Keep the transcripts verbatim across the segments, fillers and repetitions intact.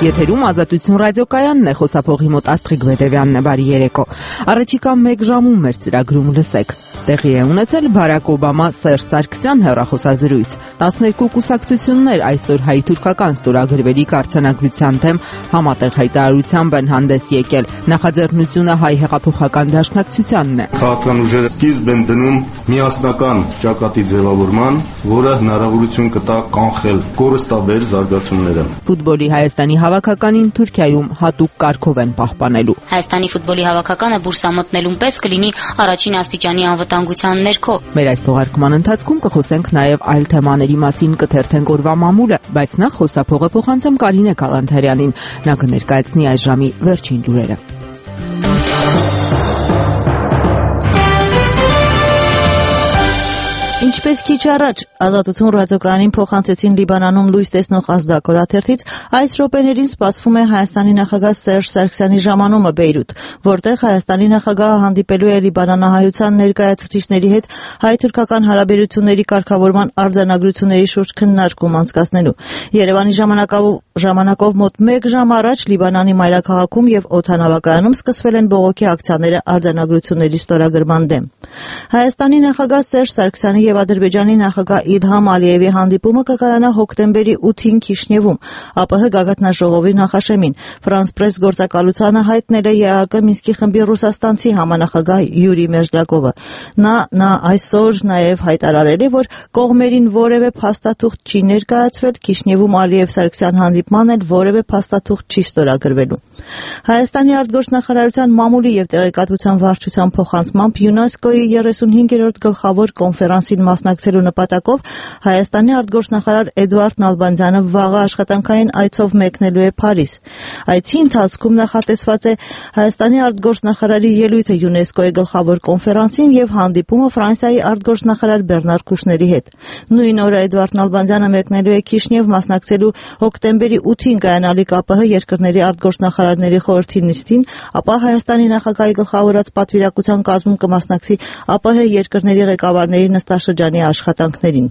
Եթերում Ազատություն ռադիոկայանն է, խոսափողի մոտ Աստղիկ Բեդևյանն է, բարի երեկո։ Առաջիկա մեկ ժամում մեր ծրագրում լսեք։ Տեղի է ունեցել Բարակ Օբամա Սերժ Սարգսյան հեռախոսազրույց։ տասներկու կուսակցություններ այսօր հայ-թուրքական ստորագրվելիք արձանագրության դեմ համատեղ հայտարարությամբ են հանդես եկել։ Նախաձեռնությունը հայ հեղափոխական դաշնակցությանն է։ Քաղաքական ուժերը սկիզբ են դնում միասնական ճակատի ձևավորման, որը հնարավորություն կտա կանխել կորստաբեր զարգացումները։ Ֆուտբոլի Հայաստանի հավաքականին Թուրքիայում հատուկ կարգով են պահպանելու։ Հայաստանի ֆուտբոլի հավաքականը բուրսամտնելուն պես կլինի առաջին աստիճանի անվտանգության ներքո։ Մեր այս թողարկման ընթացքում կխոսենք նաև այլ թեմաների մասին, կթերթենք օրվա մամուլը, բայց նախ խոսափողը փոխանցեմ Կարինե Կալանթարյանին։ Նա կներկայացնի այս ժամի վերջին լուրերը։ Ինչպես քիչ առաջ Ազատություն ռադիոկայանին փոխանցեցին Լիբանանում լույս տեսնող Ազդակ օրաթերթից, այս րոպեներին սպասվում է Հայաստանի նախագահ Սերժ Սարգսյանի ժամանումը Բեյրութ, որտեղ Հայաստանի նախագահը հանդիպելու է լիբանանահայության ներկայացուցիչների հետ հայ-թուրքական հարաբերությունների կարգավորման արձանագրությունների շուրջ քննարկում անցկացնելու։ Երևանի ժամանակով ժամանակով մոտ մեկ ժամ առաջ Լիբանանի մայրաքաղաքում եւ օդանավակայանում սկսվել են բողոքի ակցիաները արձանագրությունների ստորագրման դեմ։ Հայաստանի նախագահ Սերժ Սարգսյանի եւ Ադրբեջանի նախագահ Իլհամ Ալիևի հանդիպումը կկայանա հոկտեմբերի ութին Քիշնևում, ԱՊՀ գագաթնաժողովի նախաշեմին։ Ֆրանս պրես գործակալությանը հայտնել է ԵԱՀԿ Մինսկի խմբի ռուսաստանցի համանախագահ Յուրի Մեժդակովը։ Նա նա այսօր նաեւ հայտարարել է, որ կողմերին որևէ փաստաթուղթ չի ներկայացվել, Քիշնևում Ալիև-Սարգսյան հանդիպման էլ որևէ փաստաթուղթ չի ստորագրվելու։ Հայաստանի արտգործնախարարության մամուլի եւ տեղեկատվության վարչության փոխանցմամբ ՅՈՒՆԵՍԿՕ-ի երեսունհինգերորդ գլխավոր կոնֆերանսին մասնակցելու նպատակով Հայաստանի արտգործնախարար Էդուարդ Նալբանդյանը վաղը աշխատանքային այցով մեկնելու է Փարիզ։ Այցի ընթացքում նախատեսված է Հայաստանի արտգործնախարարի ելույթը ՅՈՒՆԵՍԿՕ-ի գլխավոր կոնֆերանսին եւ հանդիպումը Ֆրանսիայի արտգործնախարար Բեռնար Կուշների հետ։ Նույն օրը Էդուարդ Նալբանդյանը մեկնելու է Քիշնև մասնակցելու հոկտեմբերի ութին կայանալիք ԱՊՀ երկրների արտգործնախարարների խորհրդի նիստին, ապա Հայաստանի նախագահի գլխավորած պատվիրակության կազմում կմասնակցի ԱՊՀ երկրների ղեկավարների նստաշրջանի աշխատանքներին։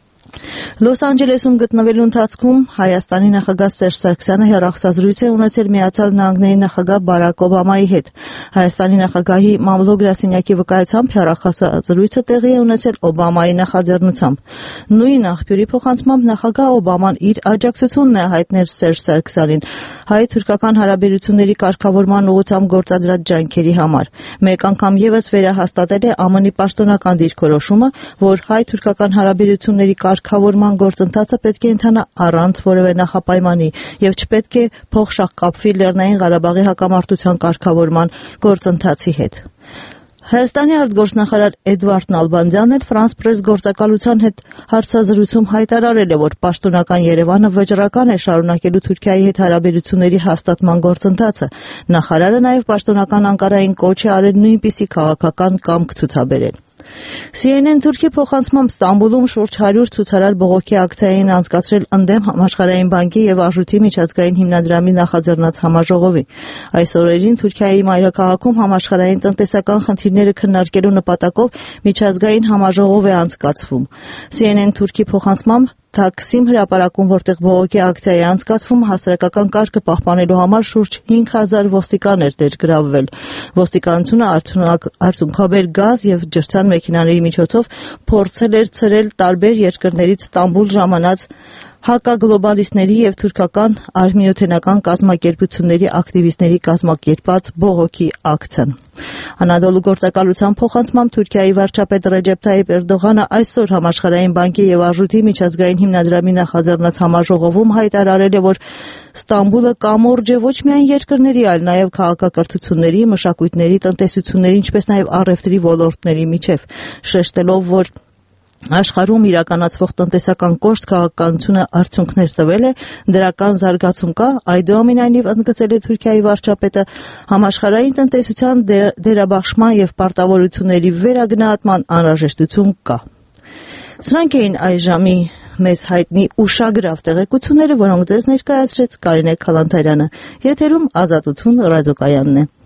Լոս Անջելեսում գտնվելու ընթացքում Հայաստանի նախագահ Սերժ Սարգսյանը հեռախոսազրույց է ունեցել Միացյալ Նահանգների նախագահ Բարակ Օբամայի հետ։ Հայաստանի նախագահի մամլո գրասենյակի վկայությամբ հեռախոսազրույցը տեղի է ունեցել Օբամայի նախաձեռնությամբ։ Նույն աղբյուրի փոխանցմամբ նախագահ Օբաման իր աջակցությունն է հայտնել Սերժ Սարգսյանին հայ-թուրքական հարաբերությունների կարգավորման ուղղությամբ գործադրած ջանքերի համար։ Մեկ անգամ եւս վերահաստատել է ԱՄՆ-ի պաշտոնական դիրքորոշումը, որ հայ-թուրքական հարաբերությունների կարգավորման գործընթացը պետք է ընթանա առանց որևէ նախապայմանի եւ չպետք է փոխշաղկապվի Լեռնային Ղարաբաղի հակամարտության կարգավորման գործընթացի հետ։ Հայաստանի արտգործնախարար Էդուարդ Նալբանդյանն էլ Ֆրանս պրես գործակալության հետ հարցազրույցում հայտարարել է, որ պաշտոնական Երևանը վճռական է շարունակելու Թուրքիայի հետ հարաբերությունների հաստատման գործընթացը։ Նախարարը նաև պաշտոնական Անկարային կոչ է արել նույնպիսի քաղաքական կամք ցուցաբերել։ C N N Թուրքի փոխանցմամբ Ստամբուլում շուրջ հարյուր ցուցարար բողոքի ակցիային անցկացրել ընդդեմ Համաշխարհային բանկի եւ Արժույթի միջազգային հիմնադրամի նախաձեռնած համաժողովի։ Այս օրերին Թուրքիայի մայրաքաղաքում համաշխարհային տնտեսական խնդիրները քննարկելու նպատակով միջազգային համաժողով է անցկացվում։ C N N Թուրքի փոխանցմամբ Թաքսիմ հրապարակում, որտեղ բողոքի ակցիա է անցկացվում, հասարակական կարգը պահպանելու համար շուրջ հինգ հազար ոստիկան էր ներգրավվել։ Ոստիկանությունը արդյունքաբեր գազ եւ ջրցան մեքենաների միջոցով փորձել էր ցրել տարբեր երկրներից Ստամբուլ ժամանած հակագլոբալիստների եւ թուրքական արհմիութենական կազմակերպությունների ակտիվիստների կազմակերպած բողոքի ակցիան։ Անադոլու գործակալության փոխանցմամբ Թուրքիայի վարչապետ Ռեջեփ Թայիփ Էրդողանը այսօր Համաշխարհային բանկի եւ Արժույթի միջազգային հիմնադրամի նախաձեռնած համաժողովում հայտարարել է, որ Ստամբուլը կամորջ է ոչ միայն երկրների, այլ նաեւ քաղաքակրթությունների, մշակույթների, տնտեսությունների, ինչպես նաեւ առևտրի ոլորտների միջև, շեշտելով, որ աշխարհում իրականացվող տնտեսական կոշտ քաղաքականությունը արդյունքներ տվել է, դրական զարգացում կա, այդուամենայնիվ ընդգծել է Թուրքիայի վարչապետը, համաշխարհային տնտեսության դերաբաշխման եւ պարտավորությունների վերագնահատման անհրաժեշտություն կա։ Սրանք էին այս ժամի մեզ հայտնի ուշագրավ տեղեկությունները, որոնք ձեզ ներկայացրեց Կարինե Կալանթարյանը։ Եթերում Ազատություն ռադիոկայանն է։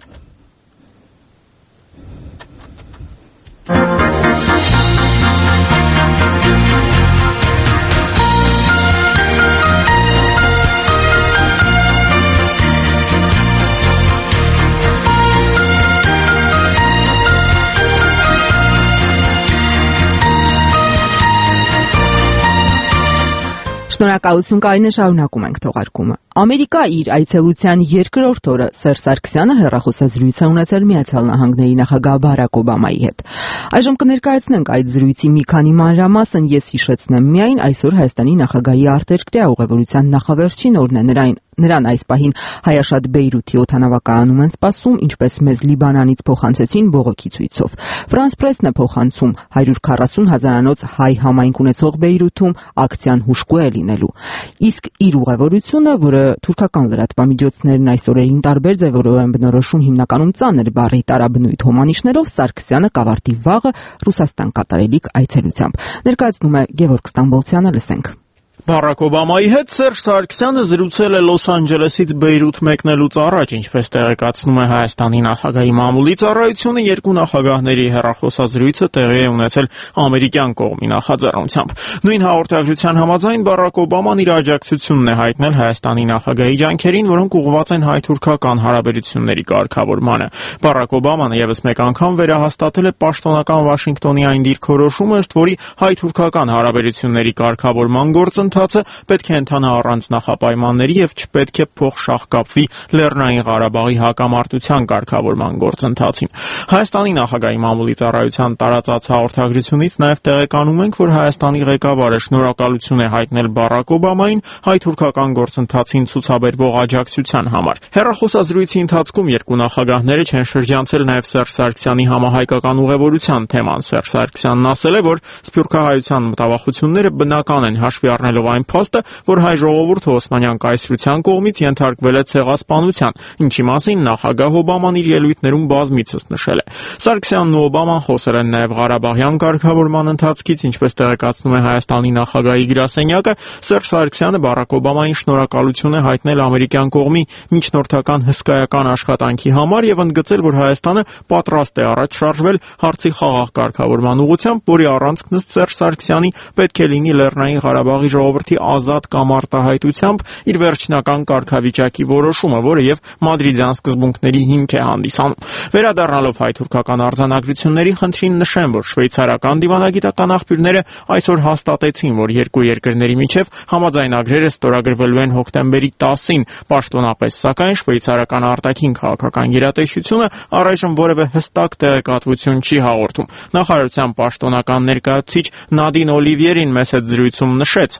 Շնորհակալություն Կարինե, շարունակում ենք թողարկումը։ Ամերիկա իր այցելության երկրորդ օրը Սերժ Սարգսյանը հեռախոսազրույց է ունեցել Միացյալ Նահանգների նախագահ Բարակ Օբամայի հետ։ Այժմ կներկայացնենք այդ զրույցի մի քանի մանրամասն, ես հիշեցնեմ միայն այսօր Հայաստանի նախագահի արտերկրյա ուղևորության նախավերջին օրն է, նրան Նրան այս պահին Հայաշատ Բեյրութի օդանավակայանում են սպասում, ինչպես մեզ Լիբանանից փոխանցեցին բողոքի ցույցով։ Ֆրանս Պրեսն է փոխանցում հարյուր քառասուն հազարանոց հայ համայնք ունեցող Բեյրութում ակցիան հուշկու է լինելու։ Իսկ իր ուղևորությունը, որը թուրքական լրատվամիջոցներն այս օրերին տարբեր ձևերով են բնորոշում հիմնականում ծանր բառի տարաբնույթ հոմանիշներով, Սարգսյանը կավարտի վաղը Ռուսաստան կատարելիք այցելությամբ։ Ներկայացնում է Գևորգ Ստամբոլցյանը, լսենք։ Բարակ Օբամայի հետ Սերժ Սարգսյանը զրուցել է Լոս Անջելեսից Բեյրութ մեկնելուց առաջ, ինչպես տեղեկացնում է Հայաստանի նախագահի մամուլի ծառայությունը, երկու նախագահների հեռախոսազրույցը տեղի է ունեցել ամերիկյան կողմի նախաձեռնությամբ։ Նույն հաղորդագրության համաձայն Բարակ Օբաման իր աջակցությունն է հայտնել Հայաստանի նախագահի ջանքերին, որոնք ուղղված են հայ-թուրքական հարաբերությունների կարգավորմանը։ Բարակ Օբաման եւս մեկ անգամ վերահաստատել է պաշտոնական Վաշինգտոնի այն դիրքորոշումը, ըստ որի հայ-թուրքական հարաբերությունների կարգավորման գործը պետք է ընթանա առանց նախապայմանների եւ չպետք է փոխշահկապվի Լեռնային Ղարաբաղի հակամարտության կարգավորման գործընթացին։ Հայաստանի նախագահի մամուլի ծառայության տարածած հաղորդագրությունից նաեւ տեղեկանում ենք, որ Հայաստանի ղեկավարը շնորհակալություն է հայտնել Բարակ Օբամային հայ-թուրքական գործընթացին ցուցաբերվող աջակցության համար։ Հեռախոսազրույցի ընթացքում երկու նախագահները չեն շրջանցել նաեւ Սերժ Սարգսյանի համահայկական ուղևորության թեման։ Սերժ Սարգսյանն ասել է, որ սփյուռքահայության մտավախությունները բնական են, հաշվի առնելով այն փաստը, որ հայ ժողովուրդը Օսմանյան կայսրության կողմից ենթարկվել է ցեղասպանության, ինչի մասին նախագահ Օբաման իր ելույթներում բազմիցս նշել է։ Սարգսյանն ու Օբաման խոսել են նաև Ղարաբաղյան կարգավորման ընթացքից, ինչպես տեղեկացնում է Հայաստանի նախագահի գրասենյակը, Սերժ Սարգսյանը Բարակ Օբամային շնորհակալություն է հայտնել ամերիկյան կողմի միջնորդական հսկայական աշխատանքի համար եւ ընդգծել, որ Հայաստանը պատրաստ է առաջ շարժվել հարցի խաղաղ կարգավորման ուղղությամբ, որի առանցքն ըստ Սերժ Սարգսյանի պետք է լինի Լեռնային Ղարաբաղի ժողովրդի ազատ կամ արտահայտությամբ իր վերջնական կարգավիճակի որոշումը, որը եւ մադրիդյան սկզբունքների հիմք է հանդիսանում։ Վերադառնալով հայ-թուրքական արձանագրությունների խնդրին նշեմ, որ շվեյցարական դիվանագիտական աղբյուրները այսօր հաստատեցին, որ երկու երկրների միջև համաձայնագրերը ստորագրվելու են հոկտեմբերի տասին, պաշտոնապես սակայն շվեյցարական արտաքին քաղաքական գերատեսչությունը առայժմ որևէ հստակ տեղեկատվություն չի հաղորդում։ Նախարարության պաշտոնական ներկայացուցիչ Նադին Օլիվիերին մեծ հետ զրույցում նշեց.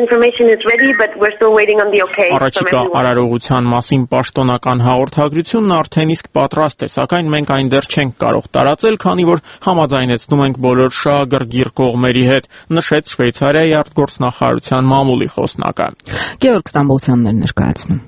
Առաջիկա արարողության մասին պաշտոնական հաղորդագրությունն արդեն իսկ պատրաստ է, սակայն մենք այն դեռ չենք կարող տարածել, քանի որ համաձայնեցնում ենք բոլոր շահագրգիռ կողմերի հետ, նշեց Շվեյցարիայի արտգործնախարարության մամուլի խոսնակը։ Գևորգ Ստամբոլցյանն էր ներկայացնում։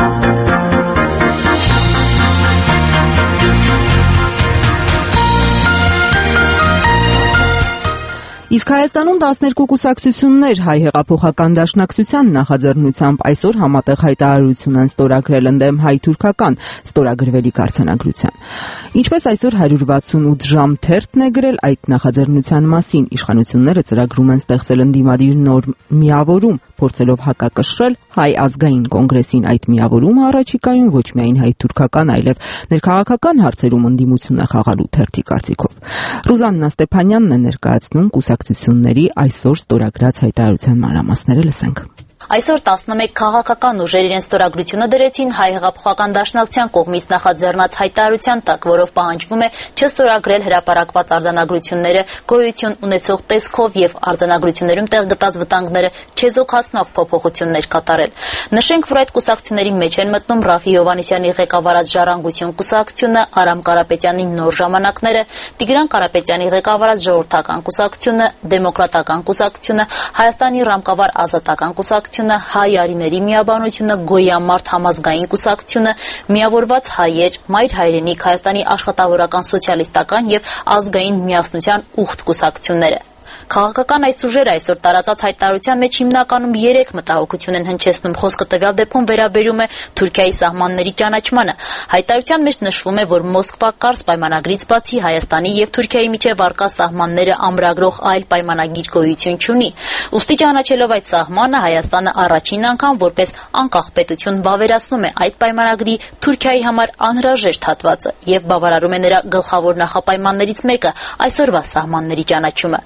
Իսկ Հայաստանում տասներկու կուսակցություններ հայ հեղափոխական դաշնակցության նախաձեռնությամբ այսօր համատեղ հայտարարություն են ստորագրել ընդդեմ հայ-թուրքական ստորագրվելիք արձանագրության։ Ինչպես այսօր հարյուր վաթսունութ ժամ թերթն է գրել այդ նախաձեռնության մասին, իշխանությունները ծրագրում են ստեղծել ընդդիմադիր նոր միավորում, փորձելով հակակշռել հայ ազգային կոնգրեսին։ Այդ միավորումը առաջիկայում ոչ միայն հայ-թուրքական, այլև ներքաղաքական հարցերում ընդդիմություն է խաղալու թերթի կարծիքով։ Ռուզաննա Ստեփանյանն է ներկայացնում կուսակցությունների այսօր ստորագրած հայտարարության մանրամասները, լսենք։ Այսօր տասնմեկ քաղաքական ուժեր իրենց ստորագրությունը դրեցին հայ հեղափոխական դաշնակցության կողմից նախաձեռնած հայտարարության տակ, որով պահանջվում է չստորագրել հրապարակված արձանագրությունները գոյություն ունեցող տեսքով եւ արձանագրություններում տեղ գտած վտանգները չեզոքացնող փոփոխություններ կատարել։ Նշենք, որ այդ կուսակցությունների մեջ են մտնում Ռաֆի Հովհաննիսյանի ղեկավարած Ժառանգություն կուսակցությունը, Արամ Կարապետյանի Նոր ժամանակները, Տիգրան Կարապետյանի ղեկավարած Ժողովրդական կուսակցությունը, Դեմոկրատական կուսակցությունը, Հայաստանի Ռամկավար ազատական կուսակցությունը, Հայ արիների միաբանությունը, Գոյամարտ համազգային կուսակցությունը, Միավորված հայեր, Մայր հայրենիք, Հայաստանի աշխատավորական սոցիալիստական եւ ազգային միասնության ուխտ կուսակցությունները։ Քաղաքական այս ուժերը այսօր տարածած հայտարարության մեջ հիմնականում երեք մտահոգություն են հնչեցնում։ Խոսքը տվյալ դեպքում վերաբերում է Թուրքիայի սահմանների ճանաչմանը։ Հայտարարության մեջ նշվում է, որ Մոսկվա-Կարս պայմանագրից բացի Հայաստանի եւ Թուրքիայի միջև առկա սահմանները ամրագրող այլ պայմանագիր գոյություն չունի։ Ուստի ճանաչելով այդ սահմանը, Հայաստանը առաջին անգամ որպես անկախ պետություն վավերացնում է այդ պայմանագրի Թուրքիայի համար անհրաժեշտ հատվածը եւ բավարարում է նրա գլխավոր նախապայմաններից մեկը՝ այսօրվա սահմանների ճանաչումը։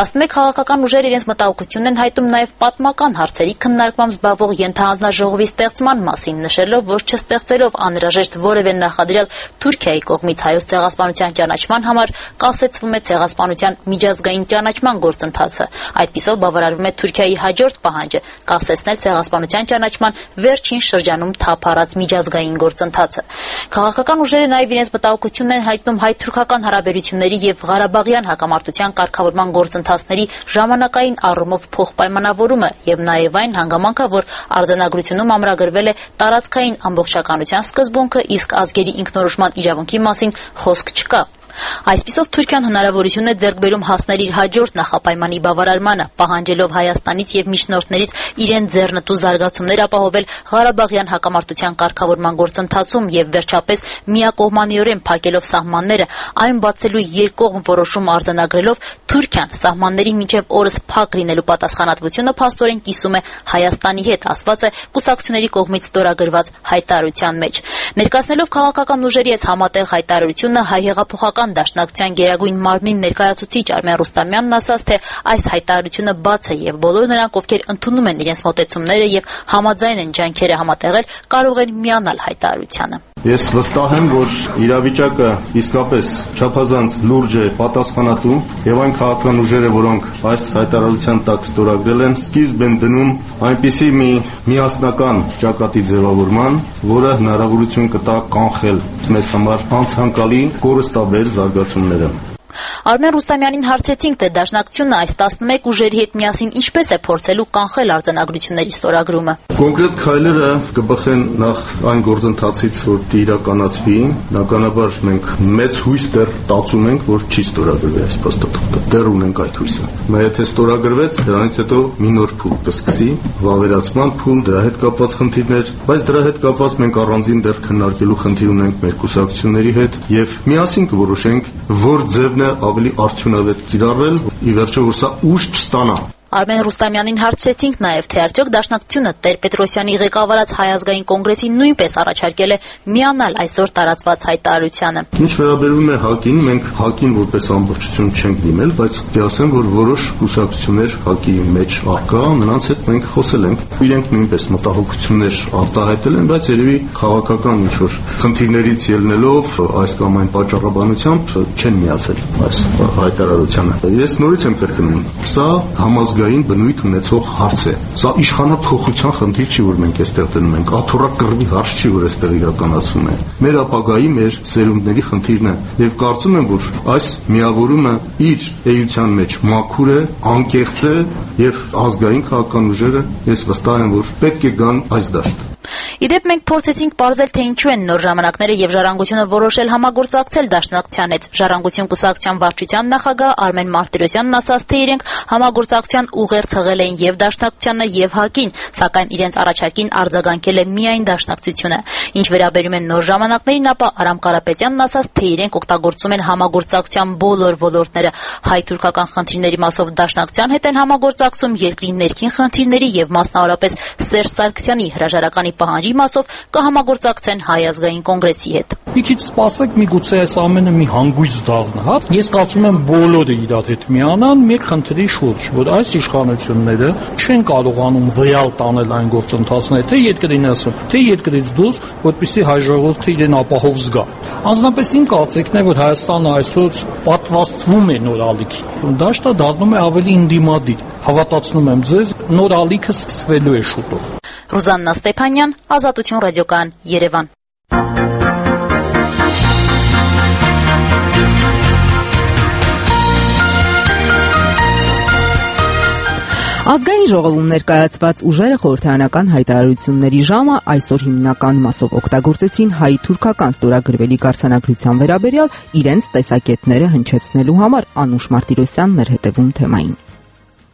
տասնմեկ քաղաքական ուժեր իրենց մտահոգությունն են հայտում նաև պատմական հարցերի քննարկմամբ զբաղվող ենթահանձնաժողովի ստեղծման մասին, նշելով, որ չստեղծելով անհրաժեշտ որևէ նախադրյալ Թուրքիայի կողմից հայոց ցեղասպանության ճանաչման համար կասեցվում է ցեղասպանության միջազգային ճանաչման գործընթացը։ Այդպիսով բավարարվում է Թուրքիայի հաջորդ պահանջը՝ կասեցնել ցեղասպանության ճանաչման վերջին շրջանում թափ առած միջազգային գործընթացը։ Քաղաքական ուժերը նաև իրենց մտահոգությունն են հայտնում հայ-թուրքական հարաբերությունների եւ Ղարաբաղյան հակամարտության կարգավորման գործընթացների ժամանակային առումով փոխպայմանավորումը եւ նաեւ այն հանգամանքը, որ արձանագրությունում ամրագրվել է տարածքային ամբողջականության սկզբունքը, իսկ ազգերի ինքնորոշման իրավունքի մասին խոսք չկա։ Այսպիսով Թուրքիան հնարավորություն է ձեռք բերում հասնել իր հաջորդ նախապայմանի բավարարմանը, պահանջելով Հայաստանից եւ միջնորդներից իրեն ձեռնտու զարգացումներ ապահովել Ղարաբաղյան հակամարտության կարգավորման գործընթացում եւ վերջապես միակողմանիորեն փակելով սահմանները, այն բացելու երկկողմ որոշում արձանագրելով Թուրքիան սահմանների միջև օրս փակ լինելու պատասխանատվությունը փաստորեն կիսում է Հայաստանի հետ, ասված է կուսակցությունների կողմից ստորագրված հայտարարության մեջ։ Ներկայացնելով քաղաքական ուժերի այս համատեղ հայտարարությունը, հայ հեղափոխական Դաշնակցության գերագույն մարմնին ներկայացուցիչ Արմեն Ռուստամյանն ասաց, թե այս հայտարարությունը բաց է եւ բոլոր նրանք, ովքեր ընդունում են իրենց մոտեցումները եւ համաձայն են ջանքերը համատեղել, կարող են միանալ հայտարարությանը։ Ես վստահ եմ, որ իրավիճակը իսկապես չափազանց լուրջ է, պատասխանատու եւ այն քաղաքական ուժերը, որոնք այս հայտարարության տակ ստորագրել են, սկիզբ են դնում այնպիսի մի միասնական ճակատի ձևավորման, որը հնարավորություն կտա կանխել մեզ համար անցանկալի կորստաբեր զարգացումները։ Արմեն Ռուստամյանին հարցեցինք, թե Դաշնակցությունը այս տասնմեկ ուժերի հետ միասին ինչպես է փորձելու կանխել արձանագրությունների ստորագրումը։ Կոնկրետ քայլերը կբխեն նախ այն գործընթացից, որ իրականացվի, բնականաբար մենք մեծ հույս դեռ տածում ենք, որ չի ստորագրվի այս փաստաթղթը։ Դեռ ունենք այդ հույսը։ Բայց եթե ստորագրվեց, դրանից հետո մի նոր փուլ կսկսի, վավերացման փուլ, դրա հետ կապված խնդիրներ, բայց դրա հետ կապված մենք առանձին դեռ քննարկելու խնդիր ունենք մեր կուսակցությունների հետ եւ միասին կորոշենք, որ ձևն է ավելի արդյունավետ կիրառել, ի վերջո որ սա ուժ չստանա։ Արմեն Ռուստամյանին հարցրեցինք նաև, թե արդյոք Դաշնակցությունը Տեր-Պետրոսյանի ղեկավարած Հայ ազգային կոնգրեսին նույնպես առաջարկել է միանալ այսօր տարածված հայտարարությանը։ Ինչ վերաբերում է ՀԱԿ-ին, մենք ՀԱԿ-ին որպես ամբողջություն չենք դիմել, բայց կասեմ, որ որոշ կուսակցություններ ՀԱԿ-ի մեջ առկա, նրանց հետ մենք խոսել ենք։ Իրենք նույնպես մտահոգություններ արտահայտել են, բայց երևի քաղաքական ինչ-որ խնդիրներից ելնելով այս կամ այն պատճառաբանությամբ չեն միացել այս հայտարարությանը։ Ես նորից եմ կրկնում, սա համազգային բնույթ ունեցող հարց է։ Սա իշխանափոխության խնդիր չի, որ մենք այստեղ դնում ենք, աթոռակ կռվի հարց չի, որ այստեղ իրականացվում է։ Մեր ապագայի, մեր սերունդների խնդիրն է, եւ կարծում եմ, որ այս միավորումը իր էության մեջ մաքուր է, անկեղծ է եւ ազգային քաղաքական ուժերը, ես վստահ եմ, որ պետք է գան այս դաշտ։ Իդեպ մենք փորձեցինք պարզել, թե ինչու են նոր ժամանակները եւ Ժառանգությունը որոշել համագործակցել Դաշնակցության հետ։ Ժառանգություն կուսակցության վարչության նախագահ Արմեն Մարտիրոսյանն ասաց, թե իրենք համագործակցության ուղերձ հղել էին եւ Դաշնակցությանը եւ ՀԱԿ-ին, սակայն իրենց առաջարկին արձագանքել է միայն Դաշնակցությունը։ Ինչ վերաբերում է նոր ժամանակներին, ապա Արամ Կարապետյանն ասաց, թե իրենք օգտագործում են համագործակցության բոլոր ոլորտները։ Հայ-թուրքական խնդիրների մասով Դաշնակցության հետ են համագործակցում, երկրի ներքին խնդիրների եւ մասնավորապես Սերժ Սարգսյանի հրաժարականի պահանջի մասով կհամագործակցեն Հայ ազգային կոնգրեսի հետ։ Մի քիչ սպասեք, միգուցե այս ամենը մի հանգույց դառնա, հա։ Ես կարծում եմ բոլորը իրար հետ միանան մեկ խնդրի շուրջ, որ այս իշխանությունները չեն կարողանում ռեալ տանել այն գործընթացները, թե երկրին ասում, թե երկրից դուրս, որպեսզի հայ ժողովուրդը իրեն ապահով զգա։ Անձնապես իմ կարծիքն է, որ Հայաստանը այսօր պատվաստվում է նոր ալիքի։ Դաշտը դառնում է ավելի ինդիմադիր։ Հավատացնում եմ ձեզ, նոր ալիքը սկսվելու է շուտով։ Ռուզաննա Ստեփանյան, Ազատություն ռադիոկայան, Երևան։ Ազգային ժողովում ներկայացված ուժերը խորհրդարանական հայտարարությունների ժամը այսօր հիմնական մասով օգտագործեցին հայ-թուրքական ստորագրվելի արձանագրության վերաբերյալ իրենց տեսակետները հնչեցնելու համար։ Անուշ Մարտիրոսյանն էր հետևում թեմային։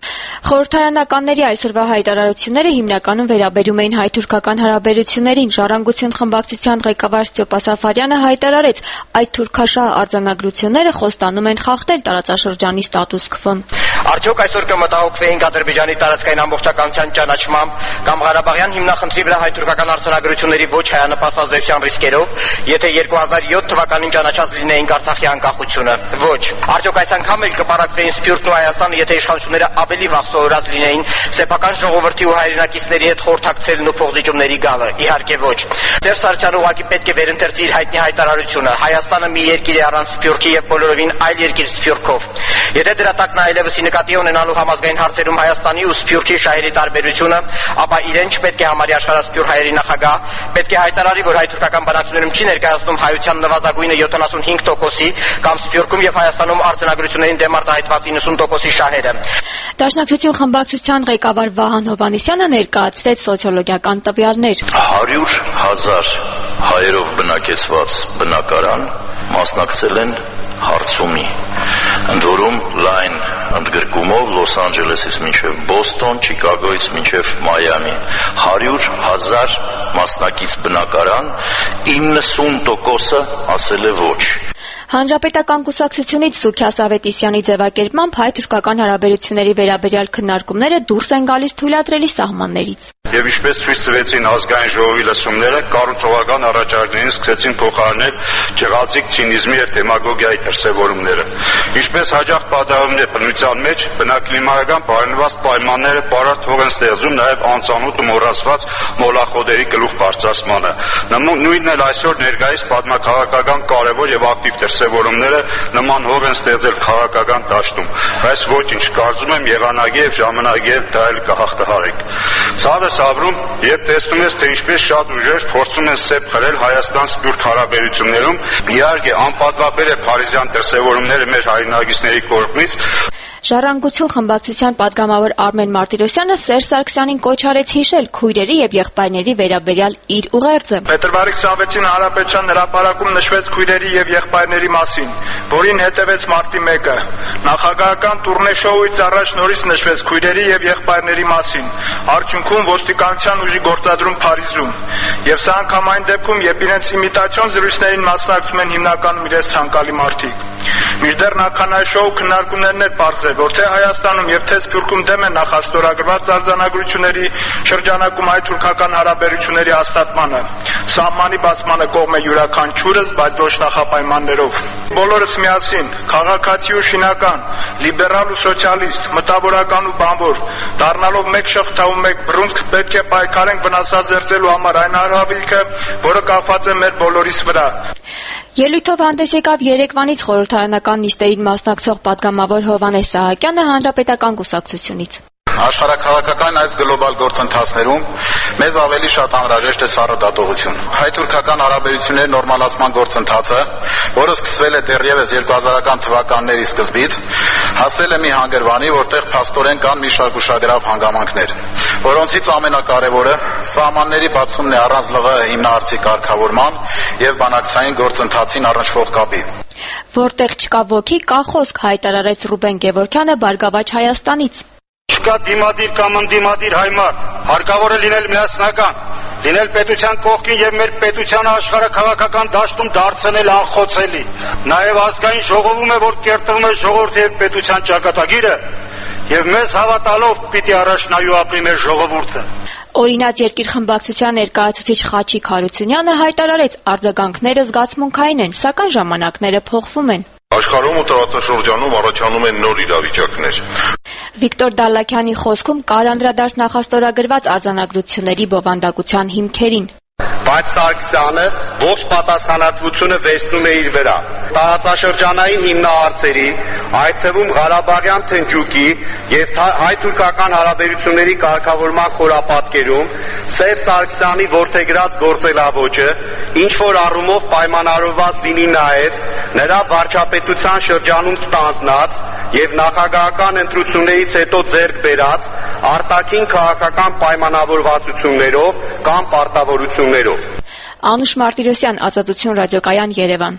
Խորհրդարանականների այսօրվա հայտարարությունները հիմնականում վերաբերում էին հայ-թուրքական հարաբերություններին։ Ժառանգություն խմբակցության ղեկավար Ստյոպա Սաֆարյանը հայտարարեց, այդ թուրքաշահ արձանագրությունները խոստանում են խախտել տարածաշրջանի ստատուս քվոն։ Արդյոք այսօր կմտահոգվեինք Ադրբեջանի տարածքային ամբողջականության ճանաչմամբ կամ Ղարաբաղյան հիմնախնդրի վրա հայ-թուրքական արձանագրությունների ոչ հայանպաստ ազդեցության ռիսկերով, եթե երկու հազար յոթ թվականին ճանաչած լինեինք Արցախի անկախությունը։ Ոչ։ Արդյոք այս անգամ էլ կպարակվեին Սփյուռքն ու Հայաստանը, եթե իշխանությունները ավելի վաղ սովորած լինեին սեփական ժողովրդի ու հայրենակիցների հետ խորհրդակցելն ու փոխզիջումների գալը։ Իհարկե ոչ։ Սերժ Սարգսյանը ուղղակի պետք է վերընթերցի իր հայտնի հայտարարությունը։ Հայաստանը մի երկիր է առանց Սփյուռքի եւ բոլորովին այլ երկիր Սփյուռքով։ Եթե դրա տակ այլևս նկատի ունենալու համազգային հարցերում Հայաստանի ու Սփյուռքի շահերի տարբերությունը, ապա իրեն չպետք է համարի աշխարհասփյուռ հայերի նախագահ, պետք է հայտարարի, որ հայ-թուրքական բանակցություններում չի ներկայացնում հայության նվազագույնը յոթանասունհինգ տոկոսի կամ Սփյուռքում եւ Հայաստանում արձանագրություններին դեմ արտահայտված իննսուն տոկոսի շահերը։ Դաշնակցություն խմբակցության ղեկավար Վահան Հովհաննիսյանը ներկայացրեց սոցիոլոգիական տվյալներ։ հարյուր հազար հայերով բնակեցված բնակարան մասնակցել են հարցումի, ընդ որում լայն ընդգրկումով Լոս Անջելեսից մինչև Բոստոն, Չիկագոից մինչև Մայամի, հարյուր հազար մասնակից բնակարան, իննսուն տոկոսը ասել է ոչ։ Հանրապետական կուսակցությունից Սուքիաս Ավետիսյանի ձևակերպմամբ հայ-թուրքական հարաբերությունների վերաբերյալ քննարկումները դուրս են գալիս թույլատրելի սահմաններից։ Եվ ինչպես ցույց տվեցին ազգային ժողովի լսումները, կառուցողական առաջարկներին սկսեցին փոխարինել ջղացիկ ցինիզմի եւ դեմագոգիայի դրսեւորումները։ Ինչպես հաջող պատահում է բնության մեջ, բնակլիմայական բարենպաստ պայմանները պարարտ են ստեղծում նաեւ անծանոթ ու մոռացված մոլախոդերի գլուխ բարձրացմանը։ Նույնն էլ այսօր ներկայիս պատմաքաղաքական կարևոր եւ ակտիվ դրսեւորումները նման հող են ստեղծել քաղաքական դաշտում, բայց ոչինչ, կարծում եմ եղանակի եւ ժամանակի հետ դա էլ կհաղթահարենք։ Ցավը սավրում, երբ տեսնում ես, թե ինչպես շատ ուժեր փորձում են սեփ խրել Հայաստան-Սփյուռք հարաբերություններում, իհարկե անպատվաբեր է փարիզյան դրսեւորումները մեր հայրենակիցների կողմից։ Ժառանգություն խմբակցության падգամավոր Արմեն Մարտիրոսյանը Սերժ Սարգսյանին կոչ արեց հիշել քույրերի եւ եղբայրների վերաբերյալ իր ուղերձը։ Փետրվարի քսանվեցին Հանրապետության հրապարակում նշվեց քույրերի եւ եղբայրների մասին, որին հետևեց մարտի մեկը։ Նախագահական տուրնե շոուից առաջ նորից նշվեց քույրերի եւ եղբայրների մասին։ Արդյունքում ոստիկանության ուժի գործադրում Փարիզում։ Եվ սա անգամ այն դեպքում, երբ իրենց իմիտացիոն զրույցներին մասնակցում են հիմնականում իրենց ցանկալի մարդիկ։ Մինչդեռ նախանշող քննարկումներն էլ պարզ է, որ թե Հայաստանում եւ թե Սփյուռքում դեմ են նախաստորագրված արձանագրությունների շրջանակում հայ-թուրքական հարաբերությունների հաստատմանը։ Սահմանի բացմանը կողմ է յուրաքանչյուրս, բայց ոչ նախապայմաններով։ Բոլորս միասին, քաղաքացի ու շինական, լիբերալ ու սոցիալիստ, մտավորական ու բանվոր, դառնալով մեկ շղթա ու մեկ բռունցք, պետք է պայքարենք վնասազերծելու համար այն արհավիրքը, որը կախված է մեր բոլորիս վրա։ Ելույթով հանդես եկավ Երևանից խորհրդարանական նիստերին մասնակցող падգամավոր Հովհաննես Սահակյանը Հանրապետական կուսակցությունից։ Աշխարհաքաղաքական այս գլոբալ գործընթացներում մեզ ավելի շատ անհրաժեշտ է սառը դատողություն։ Հայ-թուրքական հարաբերությունների նորմալացման գործընթացը, որը սկսվել է դեռևս երկու հազարական թվականների սկզբից, հասել է մի հանգրվանի, որտեղ փաստորեն կան մի շարք ուշագրավ հանգամանքներ, որոնցից ամենակարևորը սահմանների բացումն է առանց ԼՂՀ հիմնահարցի կարգավորման եւ բանակցային գործընթացին առնչվող կապի։ Որտեղ չկա ոգի, կա խոսք, հայտարարեց Ռուբեն Գևորգյանը Բարգավաճ Հայաստանից։ Չկա դիմադիր կամ ընդդիմադիր հայմար, հարկավոր է լինել միասնական, լինել պետության կողքին եւ մեր պետությանը աշխարհաքաղաքական դաշտում դարձնել անխոցելի։ Նաեւ ազգային ժողովում է, որ կերտվում է ժողովրդի եւ պետության ճակատագիրը, եւ մեզ հավատալով պիտի առաջնայու ապրի մեր ժողովուրդը։ Օրինաց երկիր խմբակցության ներկայացուցիչ Խաչիկ Հարությունյանը հայտարարեց, արձագանքները զգացմունքային են, սակայն ժամանակները փոխվում են։ Աշխարհում ու տարածաշրջանում առաջանում են նոր իրավիճակներ։ Վիկտոր Դալլաքյանի խոսքում կար անդրադարձ նախաստորագրված արձանագրությունների բովանդակության հիմքերին։ Բայց Սարգսյանը ողջ պատասխանատվությունը վերցնում է իր վրա։ Տարածաշրջանային հիմնահարցերի, այդ թվում Ղարաբաղյան թնջուկի եւ հայ-թուրքական հարաբերությունների կարգավորման խորապատկերում Սերժ Սարգսյանի որդեգրած գործելավոճը ինչ որ առումով պայմանավորված լինի նաեւ նրա վարչապետության շրջանում ստանձնած եւ նախագահական ընտրություններից հետո ձեռք բերած արտաքին քաղաքական պայմանավորվածություններով կամ պարտավորություններով։ Անուշ Մարտիրոսյան, Ազատություն ռադիոկայան, Երևան։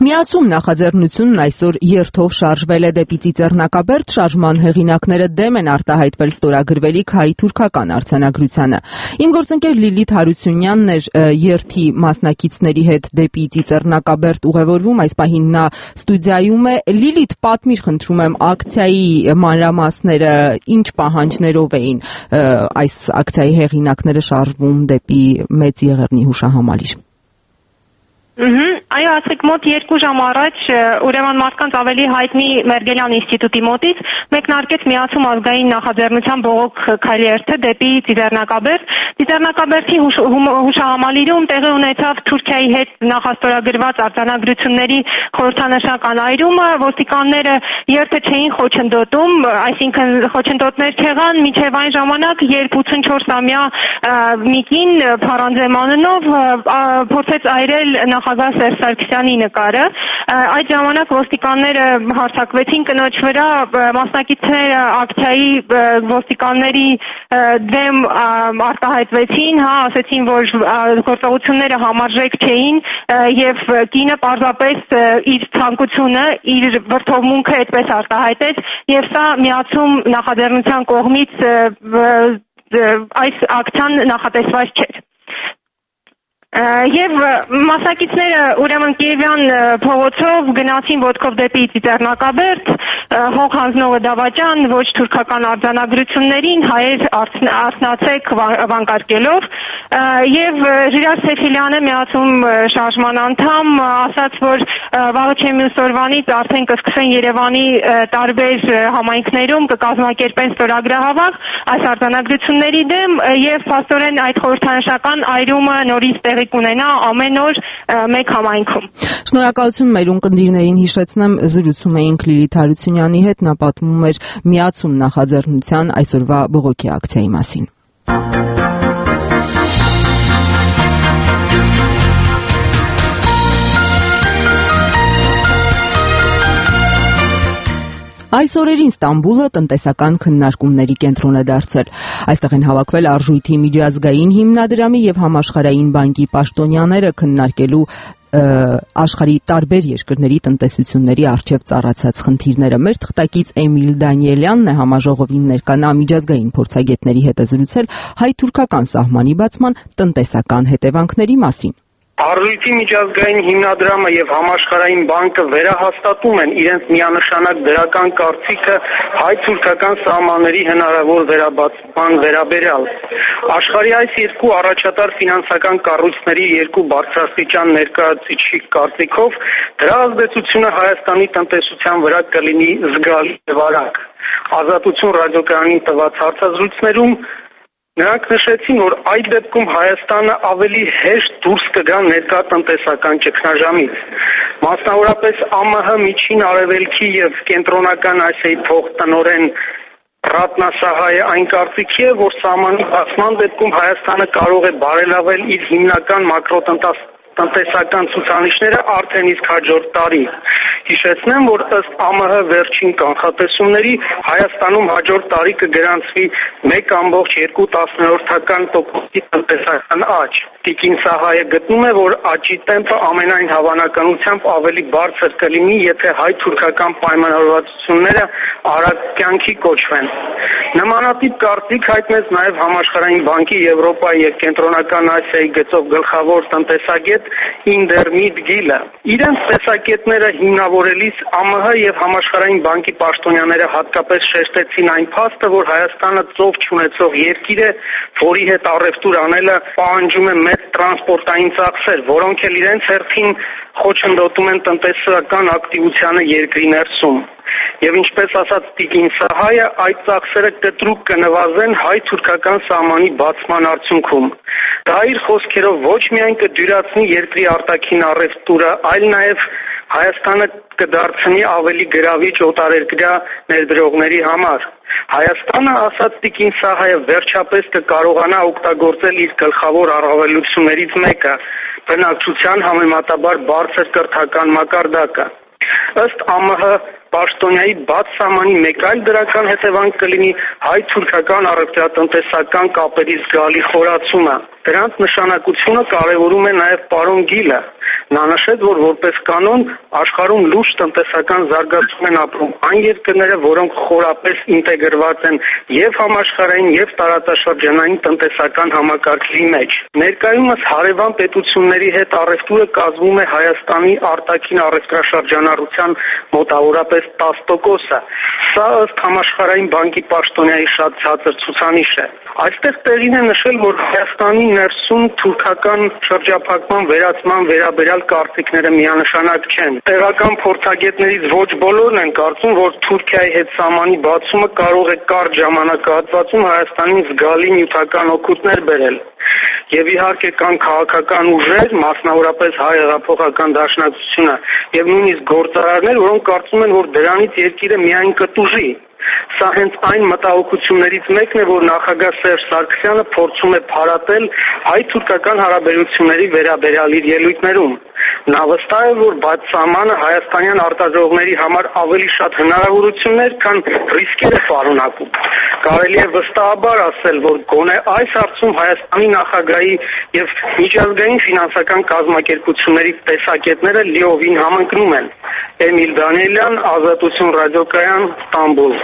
Միացում նախաձեռնությունն այսօր երթով շարժվել է դեպի Ծիծեռնակաբերդ, շարժման հեղինակները դեմ են արտահայտվել ստորագրվելիք հայ-թուրքական արձանագրությանը։ Իմ գործընկեր Լիլիթ Հարությունյանն էր երթի մասնակիցների հետ դեպի Ծիծեռնակաբերդ ուղևորվում, այս պահին նա ստուդիայում է։ Լիլիթ, պատմիր խնդրում եմ ակցիայի մանրամասները, ինչ պահանջներով էին այս ակցիայի հեղինակները շարժվում դեպի Մեծ Եղեռնի հուշահամալիր։ Այո, ասեք, մոտ երկու ժամ առաջ ուրեմն մարդկանց ավելի հայտնի Մերգելյան ինստիտուտի մոտից մեկնարկեց Միացում ազգային նախաձեռնության բողոք քայլերթը դեպի Ծիծեռնակաբերդ։ Ծիծեռնակաբերդի հուշահամալիրում տեղի ունեցավ Թուրքիայի հետ նախաստորագրված արձանագրությունների խորհրդանշական այրումը, ոստիկանները երթը չէին խոչընդոտում, այսինքն խոչընդոտներ չեղան մինչև այն ժամանակ, երբ ութսունչորսամյա մի կին Փարանձեմ անունով փորձեց այրել նախագահ Սերժ Սարգսյանի նկարը։ Այդ ժամանակ ոստիկանները հարձակվեցին կնոջ վրա, մասնակիցները ակցիայի ոստիկանների դեմ արտահայտվեցին, հա, ասեցին, որ գործողությունները համարժեք չէին եւ կինը պարզապես իր ցանկությունը, իր վրդովմունքը այդպես արտահայտեց եւ սա Միացում նախաձեռնության կողմից այս ակցիան նախատեսված չէր։ Եվ մասնակիցները ուրեմն Կիևյան փողոցով գնացին ոտքով դեպի Ծիծեռնակաբերդ, հող հանձնողը դավաճան, ոչ թուրքական արձանագրություններին, հայեր արթնացեք վանկարկելով, եւ Ժիրար Սեֆիլյանը Միացում շարժման անդամ ասաց, որ վաղը չէ մյուս օրվանից արդեն կսկսեն Երևանի տարբեր համայնքներում կկազմակերպեն ստորագրահավաք այս արձանագրությունների դեմ եւ փաստորեն այդ խորհրդանշական այրումը նորից տեղի կունենա ամեն օր մեկ համայնքում։ Շնորհակալություն մեր ունկնդիրներին, հիշեցնեմ, զրուցում էինք Լիլիթ Հարությունյանի հետ, նա պատմում էր Միացում նախաձեռնության այսօրվա բողոքի ակցիայի մասին։ Այս օրերին Ստամբուլը տնտեսական քննարկումների կենտրոն է դարձել։ Այստեղ են հավաքվել Արժույթի միջազգային հիմնադրամի եւ Համաշխարհային բանկի պաշտոնյաները քննարկելու աշխարհի տարբեր երկրների տնտեսությունների առջև ծառացած խնդիրները։ Մեր թղթակից Էմիլ Դանիելյանն է համաժողովին ներկանա միջազգային փորձագետների հետ զրուցել հայ-թուրքական սահմանի բացման տնտեսական հետևանքների մասին։ Արժույթի միջազգային հիմնադրամը եւ Համաշխարհային բանկը վերահաստատում են իրենց միանշանակ դրական կարծիքը հայ-թուրքական սահմանների հնարավոր վերաբացման վերաբերյալ։ Աշխարհի այս երկու առաջատար ֆինանսական կառույցների երկու բարձրաստիճան ներկայացուցիչի կարծիքով դրա ազդեցությունը Հայաստանի տնտեսության վրա կլինի զգալի եւ արագ։ Ազատություն ռադիոկայանին տված հարցազրույցներում նրանք նշեցին, որ այդ դեպքում Հայաստանը ավելի հեշտ դուրս կգա ներկա տնտեսական ճգնաժամից։ Մասնավորապես ԱՄՀ միջին արևելքի եւ կենտրոնական Ասիայի փոխտնօրեն Ռատնասահայը այն կարծիքի է, որ սահմանի բացման դեպքում Հայաստանը կարող է բարելավել իր հիմնական մակրոտնտեսական տնտեսական ցուցանիշները արդեն իսկ հաջորդ տարի։ Հիշեցնեմ, որ ըստ ԱՄՀ վերջին կանխատեսումների Հայաստանում հաջորդ տարի կգրանցվի մեկ ամբողջ երկու տոկոսի տնտեսական աճ։ Տիկին Սահայը գտնում է, որ աճի տեմպը ամենայն հավանականությամբ ավելի բարձր կլինի, եթե հայ-թուրքական պայմանավորվածությունները արագ կյանքի կոչվեն։ Նմանատիպ կարծիք հայտնեց նաև Համաշխարհային բանկի Եվրոպայի եւ Կենտրոնական Ասիայի գծով գլխավոր տնտեսագետ Ինդերմիտ Գիլը։ Իրենց տեսակետները հիմնավորելիս ԱՄՀ եւ Համաշխարհային բանկի պաշտոնյաները հատկապես շեշտեցին այն փաստը, որ Հայաստանը ծով չունեցող երկիր է, որի հետ առևտուր անելը պահանջում է մեծ տրանսպորտային ծախսեր, որոնք էլ իրենց հերթին խոչընդոտում են տնտեսական ակտիվությանը երկրի ներսում։ Եվ ինչպես ասաց Տիկին Սահայը, այդ ծախսերը կտրուկ կնվազեն հայ-թուրքական սահմանի բացման արդյունքում։ Դա իր խոսքերով ոչ միայն կդյուրացնի երկրի արտաքին առևտուրը, այլ նաև Հայաստանը կդարձնի ավելի գրավիչ օտարերկրյա ներդրողների համար։ Հայաստանը, ասաց Տիկին Սահայը, վերջապես կկարողանա օգտագործել իր գլխավոր առավելություններից մեկը՝ բնակչության համեմատաբար բարձր կրթական մակարդակը։ Ըստ ԱՄՀ պաշտոնյայի բաց սահմանի մեկ այլ դրական հետևանք կլինի հայ-թուրքական առևտրատնտեսական կապերի զգալի խորացումը։ Դրանց նշանակությունը կարևորում է նաև պարոն Գիլը։ Նա նշեց, որ որպես կանոն աշխարհում լուրջ տնտեսական զարգացում են ապրում այն երկրները, որոնք խորապես ինտեգրված են եւ համաշխարհային եւ տարածաշրջանային տնտեսական համակարգերի մեջ։ Ներկայումս հարևան պետությունների հետ առևտուրը կազմում է Հայաստանի արտաքին առևտրաշրջանառության մոտավորապես տասը տոկոսը։ Սա ըստ Համաշխարհային բանկի պաշտոնյայի շատ ցածր ցուցանիշ է։ Այստեղ տեղին է նշել, որ Հայաստանի ներսում թուրքական շրջափակման վերացման վերաբերյալ կարծիքները միանշանակ չեն։ Տեղական փորձագետներից ոչ բոլորն են կարծում, որ Թուրքիայի հետ սահմանի բացումը կարող է կարճ ժամանակահատվածում Հայաստանին զգալի նյութական օգուտներ բերել։ Եվ իհարկե կան քաղաքական ուժեր, մասնավորապես Հայ հեղափոխական դաշնակցությունը եւ նույնիսկ գործարարներ, որոնք կարծում են, որ դրանից երկիրը միայն կտուժի։ Սա հենց այն մտահոգություններից մեկն է, որ նախագահ Սերժ Սարգսյանը փորձում է փարատել հայ-թուրքական հարաբերությունների վերաբերյալ իր ելույթներում։ Նա վստահ է, որ բաց սահմանը հայաստանյան արտադրողների համար ավելի շատ հնարավորություններ, քան ռիսկեր է պարունակում։ Կարելի է վստահաբար ասել, որ գոնե այս հարցում Հայաստանի նախագահի եւ միջազգային ֆինանսական կազմակերպությունների տեսակետները լիովին համընկնում են։ Էմիլ Դանիելյան, Ազատություն ռադիոկայան, Ստամբուլ։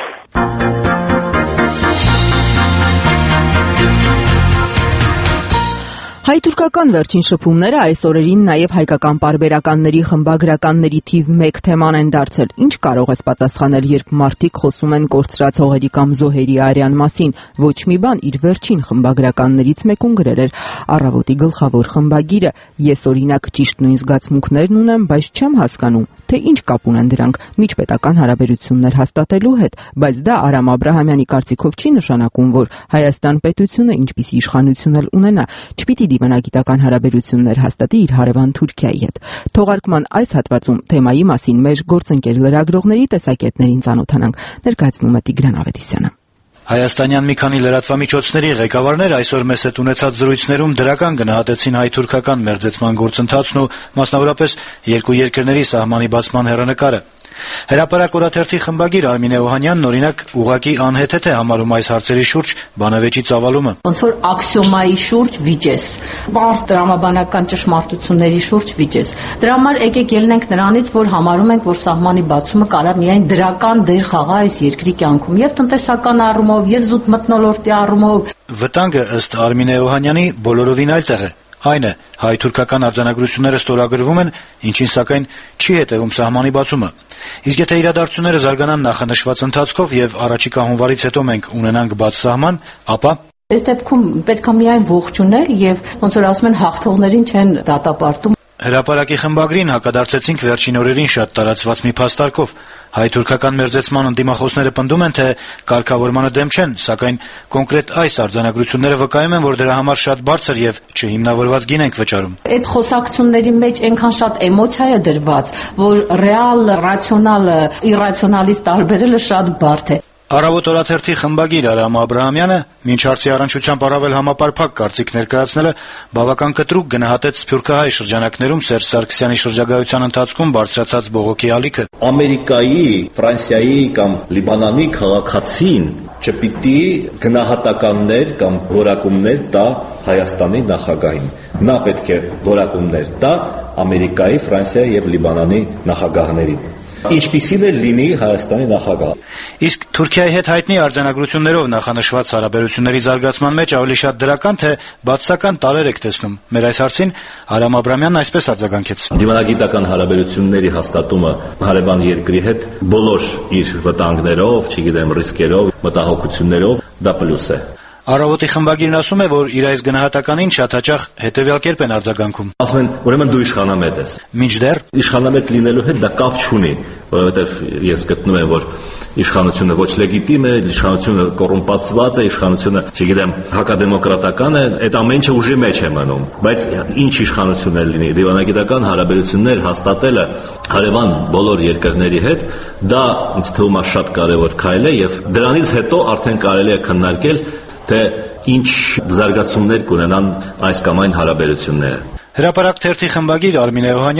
Հայ-թուրքական վերջին շփումները այս օրերին նաև հայկական պարբերականների խմբագրականների թիվ մեկ թեման են դարձել։ Ինչ կարող ես պատասխանել, երբ մարդիկ խոսում են կորցրած հողերի կամ զոհերի արյան մասին։ Ոչ մի բան իր վերջին խմբագրականներից մեկուն գրել էր Առավոտի գլխավոր խմբագիրը։ Ես օրինակ ճիշտ նույն զգացմունքներն ունեմ, բայց չեմ հասկանում, թե ինչ կապ ունեն դրանք միջպետական հարաբերություններ հաստատելու հետ, բայց դա Արամ Աբրահամյանի կարծիքով չի նշանակում, որ Հայաստան պետությունը, ինչպիսի իշխանություն էլ ունենա, չպիտի դիվանագիտական հարաբերություններ հաստատի իր հարևան Թուրքիայի հետ։ Թողարկման այս հատվածում թեմայի մասին մեր գործընկեր լրագրողների տեսակետներին ծանոթանանք, ներկայացնում է Տիգրան Ավետիսյանը։ Հայաստանյան մի քանի լրատվամիջոցների ղեկավարներ այսօր մեզ հետ ունեցած զրույցներում դրական գնահատեցին հայ-թուրքական մերձեցման գործընթացն ու մասնավորապես երկու երկրների սահմանի բացման հեռանկարը։ Հրապարակ օրաթերթի խմբագիր Արմինե Օհանյանն օրինակ ուղղակի անհեթեթ է համարում այս հարցերի շուրջ բանավեճի ծավալումը։ Ոնց որ աքսիոմայի շուրջ վիճես, բարձ դրամաբանական ճշմարտությունների շուրջ վիճես։ Դրա համար եկեք ելնենք նրանից, որ համարում ենք, որ սահմանի բացումը կարա միայն դրական դեր խաղա այս երկրի կյանքում, եւ տնտեսական առումով, եւ զուտ մթնոլորտի առումով։ Վտանգը ըստ Արմինե Օհանյանի բոլորովին այլտեղ է։ Այն է, հայ-թուրքական արձանագրությունները ստորագրվում են, ինչին սակայն չի հետևում սահմանի բացումը։ Իսկ եթե իրադարձությունները զարգանան նախանշված ընթացքով եւ առաջիկա հունվարից հետո մենք ունենանք բաց սահման, ապա այս դեպքում պետք է միայն ողջունել եւ ոնց որ ասում են հաղթողներին չեն դատապարտում։ Հրապարակի խմբագրին հակադարձեցինք վերջին օրերին շատ տարածված մի փաստարկով։ Հայ-թուրքական մերձեցման ընդդիմախոսները պնդում են, թե կարգավորմանը դեմ չեն, սակայն կոնկրետ այս արձանագրությունները վկայում են, որ դրա համար շատ բարձր եւ չհիմնավորված գին ենք վճարում։ Այդ խոսակցությունների մեջ այնքան շատ էմոցիա է դրված, որ ռեալ, ռացիոնալը, իրացիոնալից տարբերելը շատ բարդ է։ Առավոտ օրաթերթի խմբագիր Արամ Աբրահամյանը մինչ հարցի առնչությամբ առավել համապարփակ կարծիք ներկայացնելը բավական կտրուկ գնահատեց սփյուռքահայ շրջանակներում Սերժ Սարգսյանի շրջագայության ընթացքում բարձրացած բողոքի ալիքը։ Ամերիկայի, Ֆրանսիայի կամ Լիբանանի քաղաքացին չպիտի գնահատականներ կամ որակումներ տա Հայաստանի նախագահին։ Նա պետք է որակումներ տա Ամերիկայի, Ֆրանսիայի եւ Լիբանանի նախագահներին։ Ինչպիսին է լինի Հայաստանի նախագահ։ Իսկ Թուրքիայի հետ հայտնի արձանագրություններով նախանշված հարաբերությունների զարգացման մեջ ավելի շատ դրական թե բացասական տարեր եք տեսնում։ Մեր այս հարցին Արամ Աբրահամյանն այսպես արձագանքեց. Դիվանագիտական հարաբերությունների հաստատումը հարևան երկրի հետ բոլոր իր վտանգներով, չգիտեմ, ռիսկերով, մտահոգություններով դա պլյուս է։ Առավոտի խմբագիրն ասում է, որ իր այս գնահատականին շատ հաճախ հետևյալ կերպ են արձագանքում։ Ասում են, ուրեմն դու իշխանամետ ես։ Մինչդեռ իշխանամետ լինելու հետ դա կապ չունի, որովհետև ես գտնում եմ, որ իշխանությունը ոչ լեգիտիմ է, իշխանությունը կոռումպացված է, իշխանությունը, չգիտեմ, հակադեմոկրատական է, այդ ամեն ինչը ուժի մեջ է մնում։ Բայց ինչ իշխանություն է լինի, դիվանագիտական հարաբերություններ հաստատելը հարևան բոլոր երկրների հետ, դա ինձ թվում է շատ կարևոր քայլ է եւ դրանից հետո արդեն կարելի է քննարկել թե ինչ զարգացումներ կունենան այս կամ այն հարաբերությունները։ Հրապարակ թերթի խմբագիր Արմինե Օհանյանը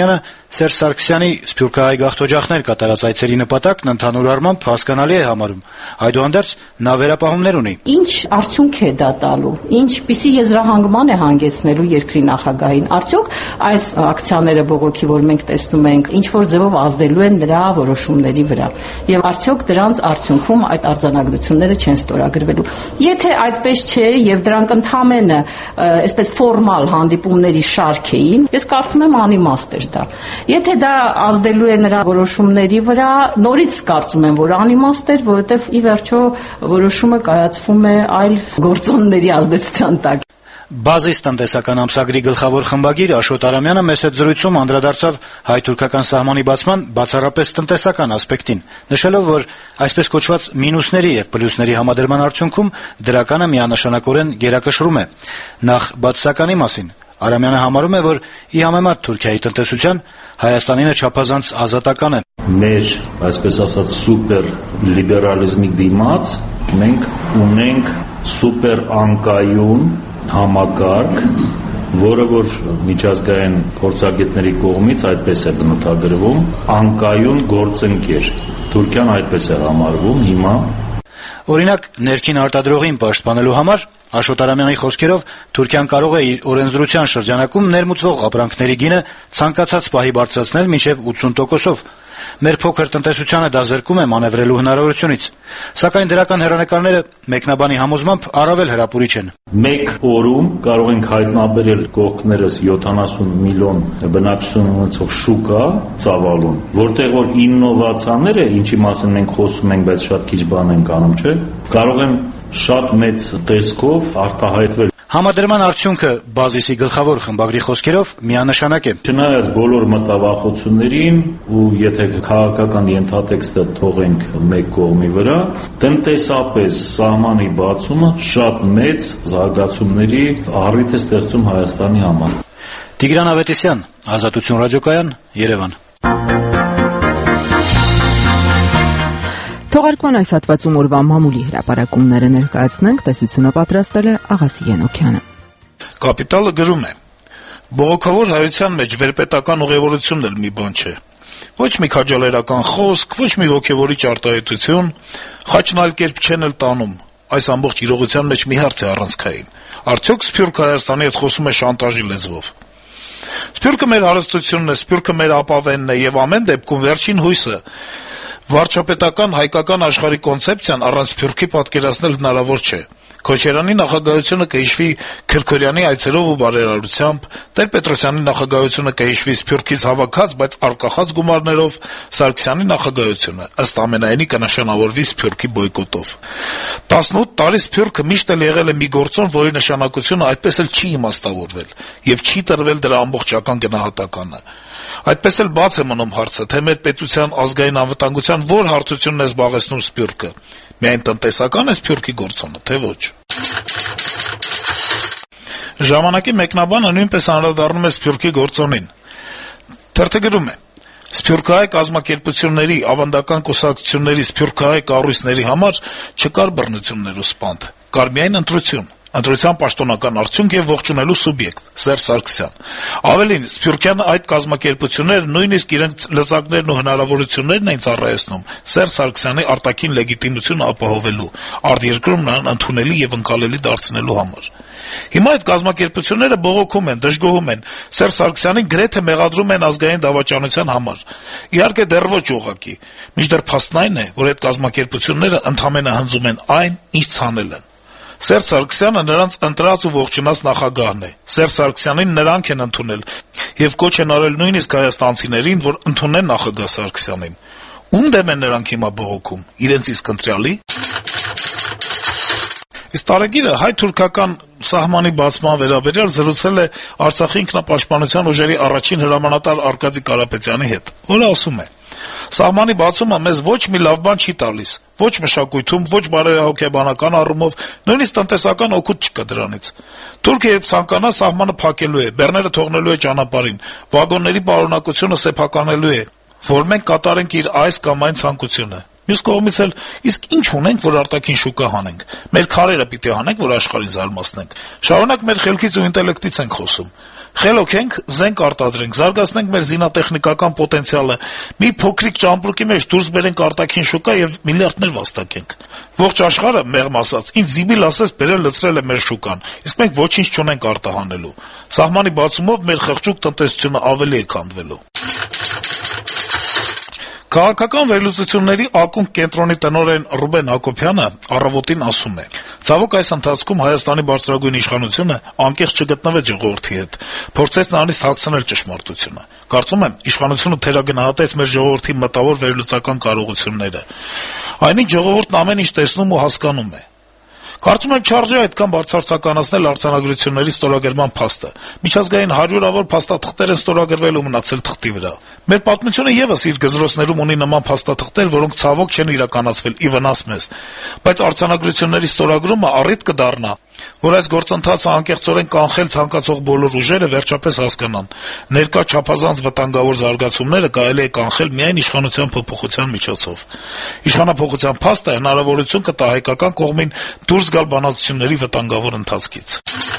Սերժ Սարգսյանի սփյուռքահայ գաղթօջախներ կատարած այցերի նպատակն ընդհանուր առմամբ հասկանալի է համարում, այդուհանդերձ նա վերապահումներ ունի. Ինչ արդյունք է դա տալու, ինչպիսի եզրահանգման է հանգեցնելու երկրի նախագահին, արդյոք այս ակցիաները բողոքի, որ մենք տեսնում ենք, ինչ որ ձևով ազդելու են նրա որոշումների վրա, եւ արդյոք դրանց արդյունքում այդ արձանագրությունները չեն ստորագրվելու։ Եթե այդպես չէ եւ դրանք ընդհանրապես այսպես ֆորմալ հանդիպումների շարք էին, ես կարծում եմ անիմաստ էր դա։ Եթե դա ազդելու է նրա որոշումների վրա, նորից կարծում եմ, որ անիմաստ էր, որովհետեւ ի վերջո որոշումը կայացվում է այլ գործոնների ազդեցության տակ։ Բազիս տնտեսական ամսագրի գլխավոր խմբագիր Աշոտ Արամյանը մեծ զրույցում անդրադարձավ հայ-թուրքական սահմանի բացման բացառապես տնտեսական ասպեկտին, նշելով, որ այսպես կոչված մինուսների եւ պլյուսների համադրման արդյունքում դրականը միանշանակորեն գերակշռում է։ Նախ բացասականի մասին Արամյանը համարում է, որ ի համեմատ Թուրքիայի տնտեսության Հայաստանինը չափազանց ազատական է։ Մեր, այսպես ասած, սուպեր լիբերալիզմի դիմաց մենք ունենք սուպեր անկայուն համակարգ, որը որ միջազգային փորձագետների կողմից այդպես է բնութագրվում, անկայուն գործընկեր։ Թուրքիան այդպես է համարվում հիմա։ Օրինակ, ներքին արտադրողին պաշտպանելու համար Աշոտ Արամյանի խոսքերով Թուրքիան կարող է իր օրենսդրության շրջանակում ներմուծվող ապրանքների գինը ցանկացած պահի բարձրացնել մինչև ութսուն տոկոսով։ Մեր փոքր տնտեսությանը դա զրկում է մանևրելու հնարավորությունից, սակայն դրական հեռանկարները մեկնաբանի համոզմամբ առավել հրապուրիչ են։ Մեկ օրում կարող ենք հայտնաբերել կողքներս յոթանասուն միլիոն բնակչություն ունեցող շուկա ծավալուն, որտեղ որ իննովացիաները, ինչի մասին մենք խոսում ենք, բայց շատ քիչ բան ենք անում, չէ՞, կարող են շատ մեծ տեսքով արտահայտվել։ Համադրման արդյունքը Բազիսի գլխավոր խմբագրի խոսքերով միանշանակ է։ Չնայած բոլոր մտավախություններին ու եթե քաղաքական ենթատեքստը թողենք մեկ կողմի վրա, տնտեսապես սահմանի բացումը շատ մեծ զարգացումների առիթ է ստեղծում Հայաստանի համար։ Տիգրան Ավետիսյան, Ազատություն ռադիոկայան, Երևան։ Թողարկման այս հատվածում օրվա մամուլի հրապարակումները ներկայացնենք, տեսությունը պատրաստել է Աղասի Ենոքյանը։ Կապիտալը գրում է. բողոքավոր հայության մեջ վերպետական ուղևորությունն էլ մի բան չէ։ Ոչ մի քաջալերական խոսք, ոչ մի ոգևորիչ արտահայտություն, խաչն այլ կերպ չեն էլ տանում։ Այս ամբողջ իրողության մեջ մի հարց է առանցքային. արդյոք Սփյուռք Հայաստանի հետ խոսում է շանտաժի լեզվով։ Սփյուռքը մեր հարստությունն է, Սփյուռքը մեր ապավենն է եւ ամեն դեպքում վերջին հույսը։ Վարչապետական հայկական աշխարհի կոնցեպցիան առանց Սփյուռքի պատկերացնել հնարավոր չէ։ Քոչարյանի նախագահությունը կհիշվի Քրքորյանի այցերով ու բարերարությամբ, Տեր-Պետրոսյանի նախագահությունը կհիշվի Սփյուռքից հավաքած, բայց արկախած գումարներով, Սարգսյանի նախագահությունը ըստ ամենայնի կնշանավորվի Սփյուռքի բոյկոտով։ տասնութ տարի Սփյուռքը միշտ էլ եղել է մի գործոն, որի նշանակությունը այդպես էլ չի իմաստավորվել եւ չի տրվել դրա ամբողջական գնահատականը։ Այդպես էլ բաց է մնում հարցը, թե մեր պետության ազգային անվտանգության որ հարթությունն է զբաղեցնում Սփյուռքը։ Միայն տնտեսական է Սփյուռքի գործոնը, թե ոչ։ Ժամանակի մեկնաբանը նույնպես անդրադառնում է Սփյուռքի գործոնին։ Թերթը գրում է. Սփյուռքահայ կազմակերպությունների, ավանդական կուսակցությունների, սփյուռքահայ կառույցների համար չկար բռնություններ ու սպանդ, կար միայն ընտրություն։ Ընտրության պաշտոնական արդյունք եւ ողջունելու սուբյեկտ Սերժ Սարգսյան։ Ավելին, սփյուռքյան այդ կազմակերպությունները նույնիսկ իրենց լծակներն ու հնարավորություններն էին ծառայեցնում Սերժ Սարգսյանի արտաքին լեգիտիմությունը ապահովելու, արտերկրում նրան ընդունելի եւ ընկալելի դարձնելու համար։ Հիմա այդ կազմակերպությունները բողոքում են, դժգոհում են, Սերժ Սարգսյանին գրեթե մեղադրում են ազգային դավաճանության համար։ Իհարկե դեռ ոչ ուղղակի։ Մինչդեռ փաստն այն է, որ այդ կազմակերպությունները ընդհանրապես հնձում են այն, ինչ ցանել են։ Սերժ Սարգսյանը նրանց ընտրած ու ողջունած նախագահն է։ Սերժ Սարգսյանին նրանք են ընդունել եւ կոչ են արել նույնիսկ հայաստանցիներին, որ ընդունեն նախագահ Սարգսյանին։ Ում դեմ են նրանք հիմա բողոքում։ Իրենց իսկ ընտրյալի։ Իսկ տարեգիրը հայ-թուրքական սահմանի բացման վերաբերյալ զրուցել է Արցախի ինքնապաշտպանության ուժերի առաջին հրամանատար Արկադի Կարապետյանի հետ, որը ասում է. Սահմանի բացումը մեզ ոչ մի լավ բան չի տալիս, ոչ մշակույթում, ոչ բարոյահոգեբանական առումով, նույնիսկ տնտեսական օգուտ չկա դրանից։ Թուրքիա երբ ցանկանա սահմանը փակելու է, բեռները թողնելու է ճանապարհին, վագոնների պարունակությունը սեփականելու է, որ մենք կատարենք իր այս կամ այն ցանկությունը։ Մյուս կողմից էլ իսկ ինչ ունենք, որ արտաքին շուկա հանենք։ Մեր քարերը պիտի հանենք, որ աշխարհին զարմացնենք։ Շարունակ մեր խելքից ու ինտելեկտից ենք խոսում։ Խելոք ենք, զենք արտադրենք, զարգացնենք մեր զինատեխնիկական պոտենցիալը, մի փոքրիկ ճամպրուկի մեջ դուրս բերենք արտաքին շուկա եւ միլիարդներ վաստակենք։ Ողջ աշխարհը, մեղմ ասած, ինձ զիբիլ ասես բերել լցրել է մեր շուկան, իսկ մենք ոչինչ չունենք արտահանելու։ Սահմանի բացումով մեր խղճուկ տնտեսությունը ավելի է քանդվելու։ Քաղաքական վերլուծությունների ակունք կենտրոնի տնօրեն Ռուբեն Հակոբյանը առավոտին ասում է. «Ցավոք այս ընթացքում Հայաստանի բարձրագույն իշխանությունը անկեղծ չգտնվեց ժողովրդի հետ, փորձեց նրանից թաքցնել ճշմարտությունը։ Կարծում եմ, իշխանությունը թերագնահատեց մեր ժողովրդի մտավոր վերլուծական կարողությունները։ Այնինչ ժողովուրդն ամեն ինչ տեսնում ու հասկանում է։ Կարծում եմ չարժե այդքան բարձրացականացնել արձանագրությունների ստորագրման փաստը։ Միջազգային հարյուրավոր փաստաթղթեր են ստորագրվել ու մնացել թղթի վրա։ Մեր պատմությունը եւս իր գզրոցներում ունի նման փաստաթղթեր, որոնք ցավոք չեն իրականացվել ի վնաս մեզ։ Բայց արձանագրությունների ստորագրումը առիթ կդառնա, որ այս գործընթացը անկեղծորեն կանխել ցանկացող բոլոր ուժերը վերջապես հասկանան. ներկա չափազանց վտանգավոր զարգացումները կարելի է կանխել միայն իշխանության փոփոխության միջոցով։ Իշխանափոխության փաստը հնարավորություն կտա հայկական կողմին դուրս գալ բանակցությունների վտանգավոր ընթացքից»։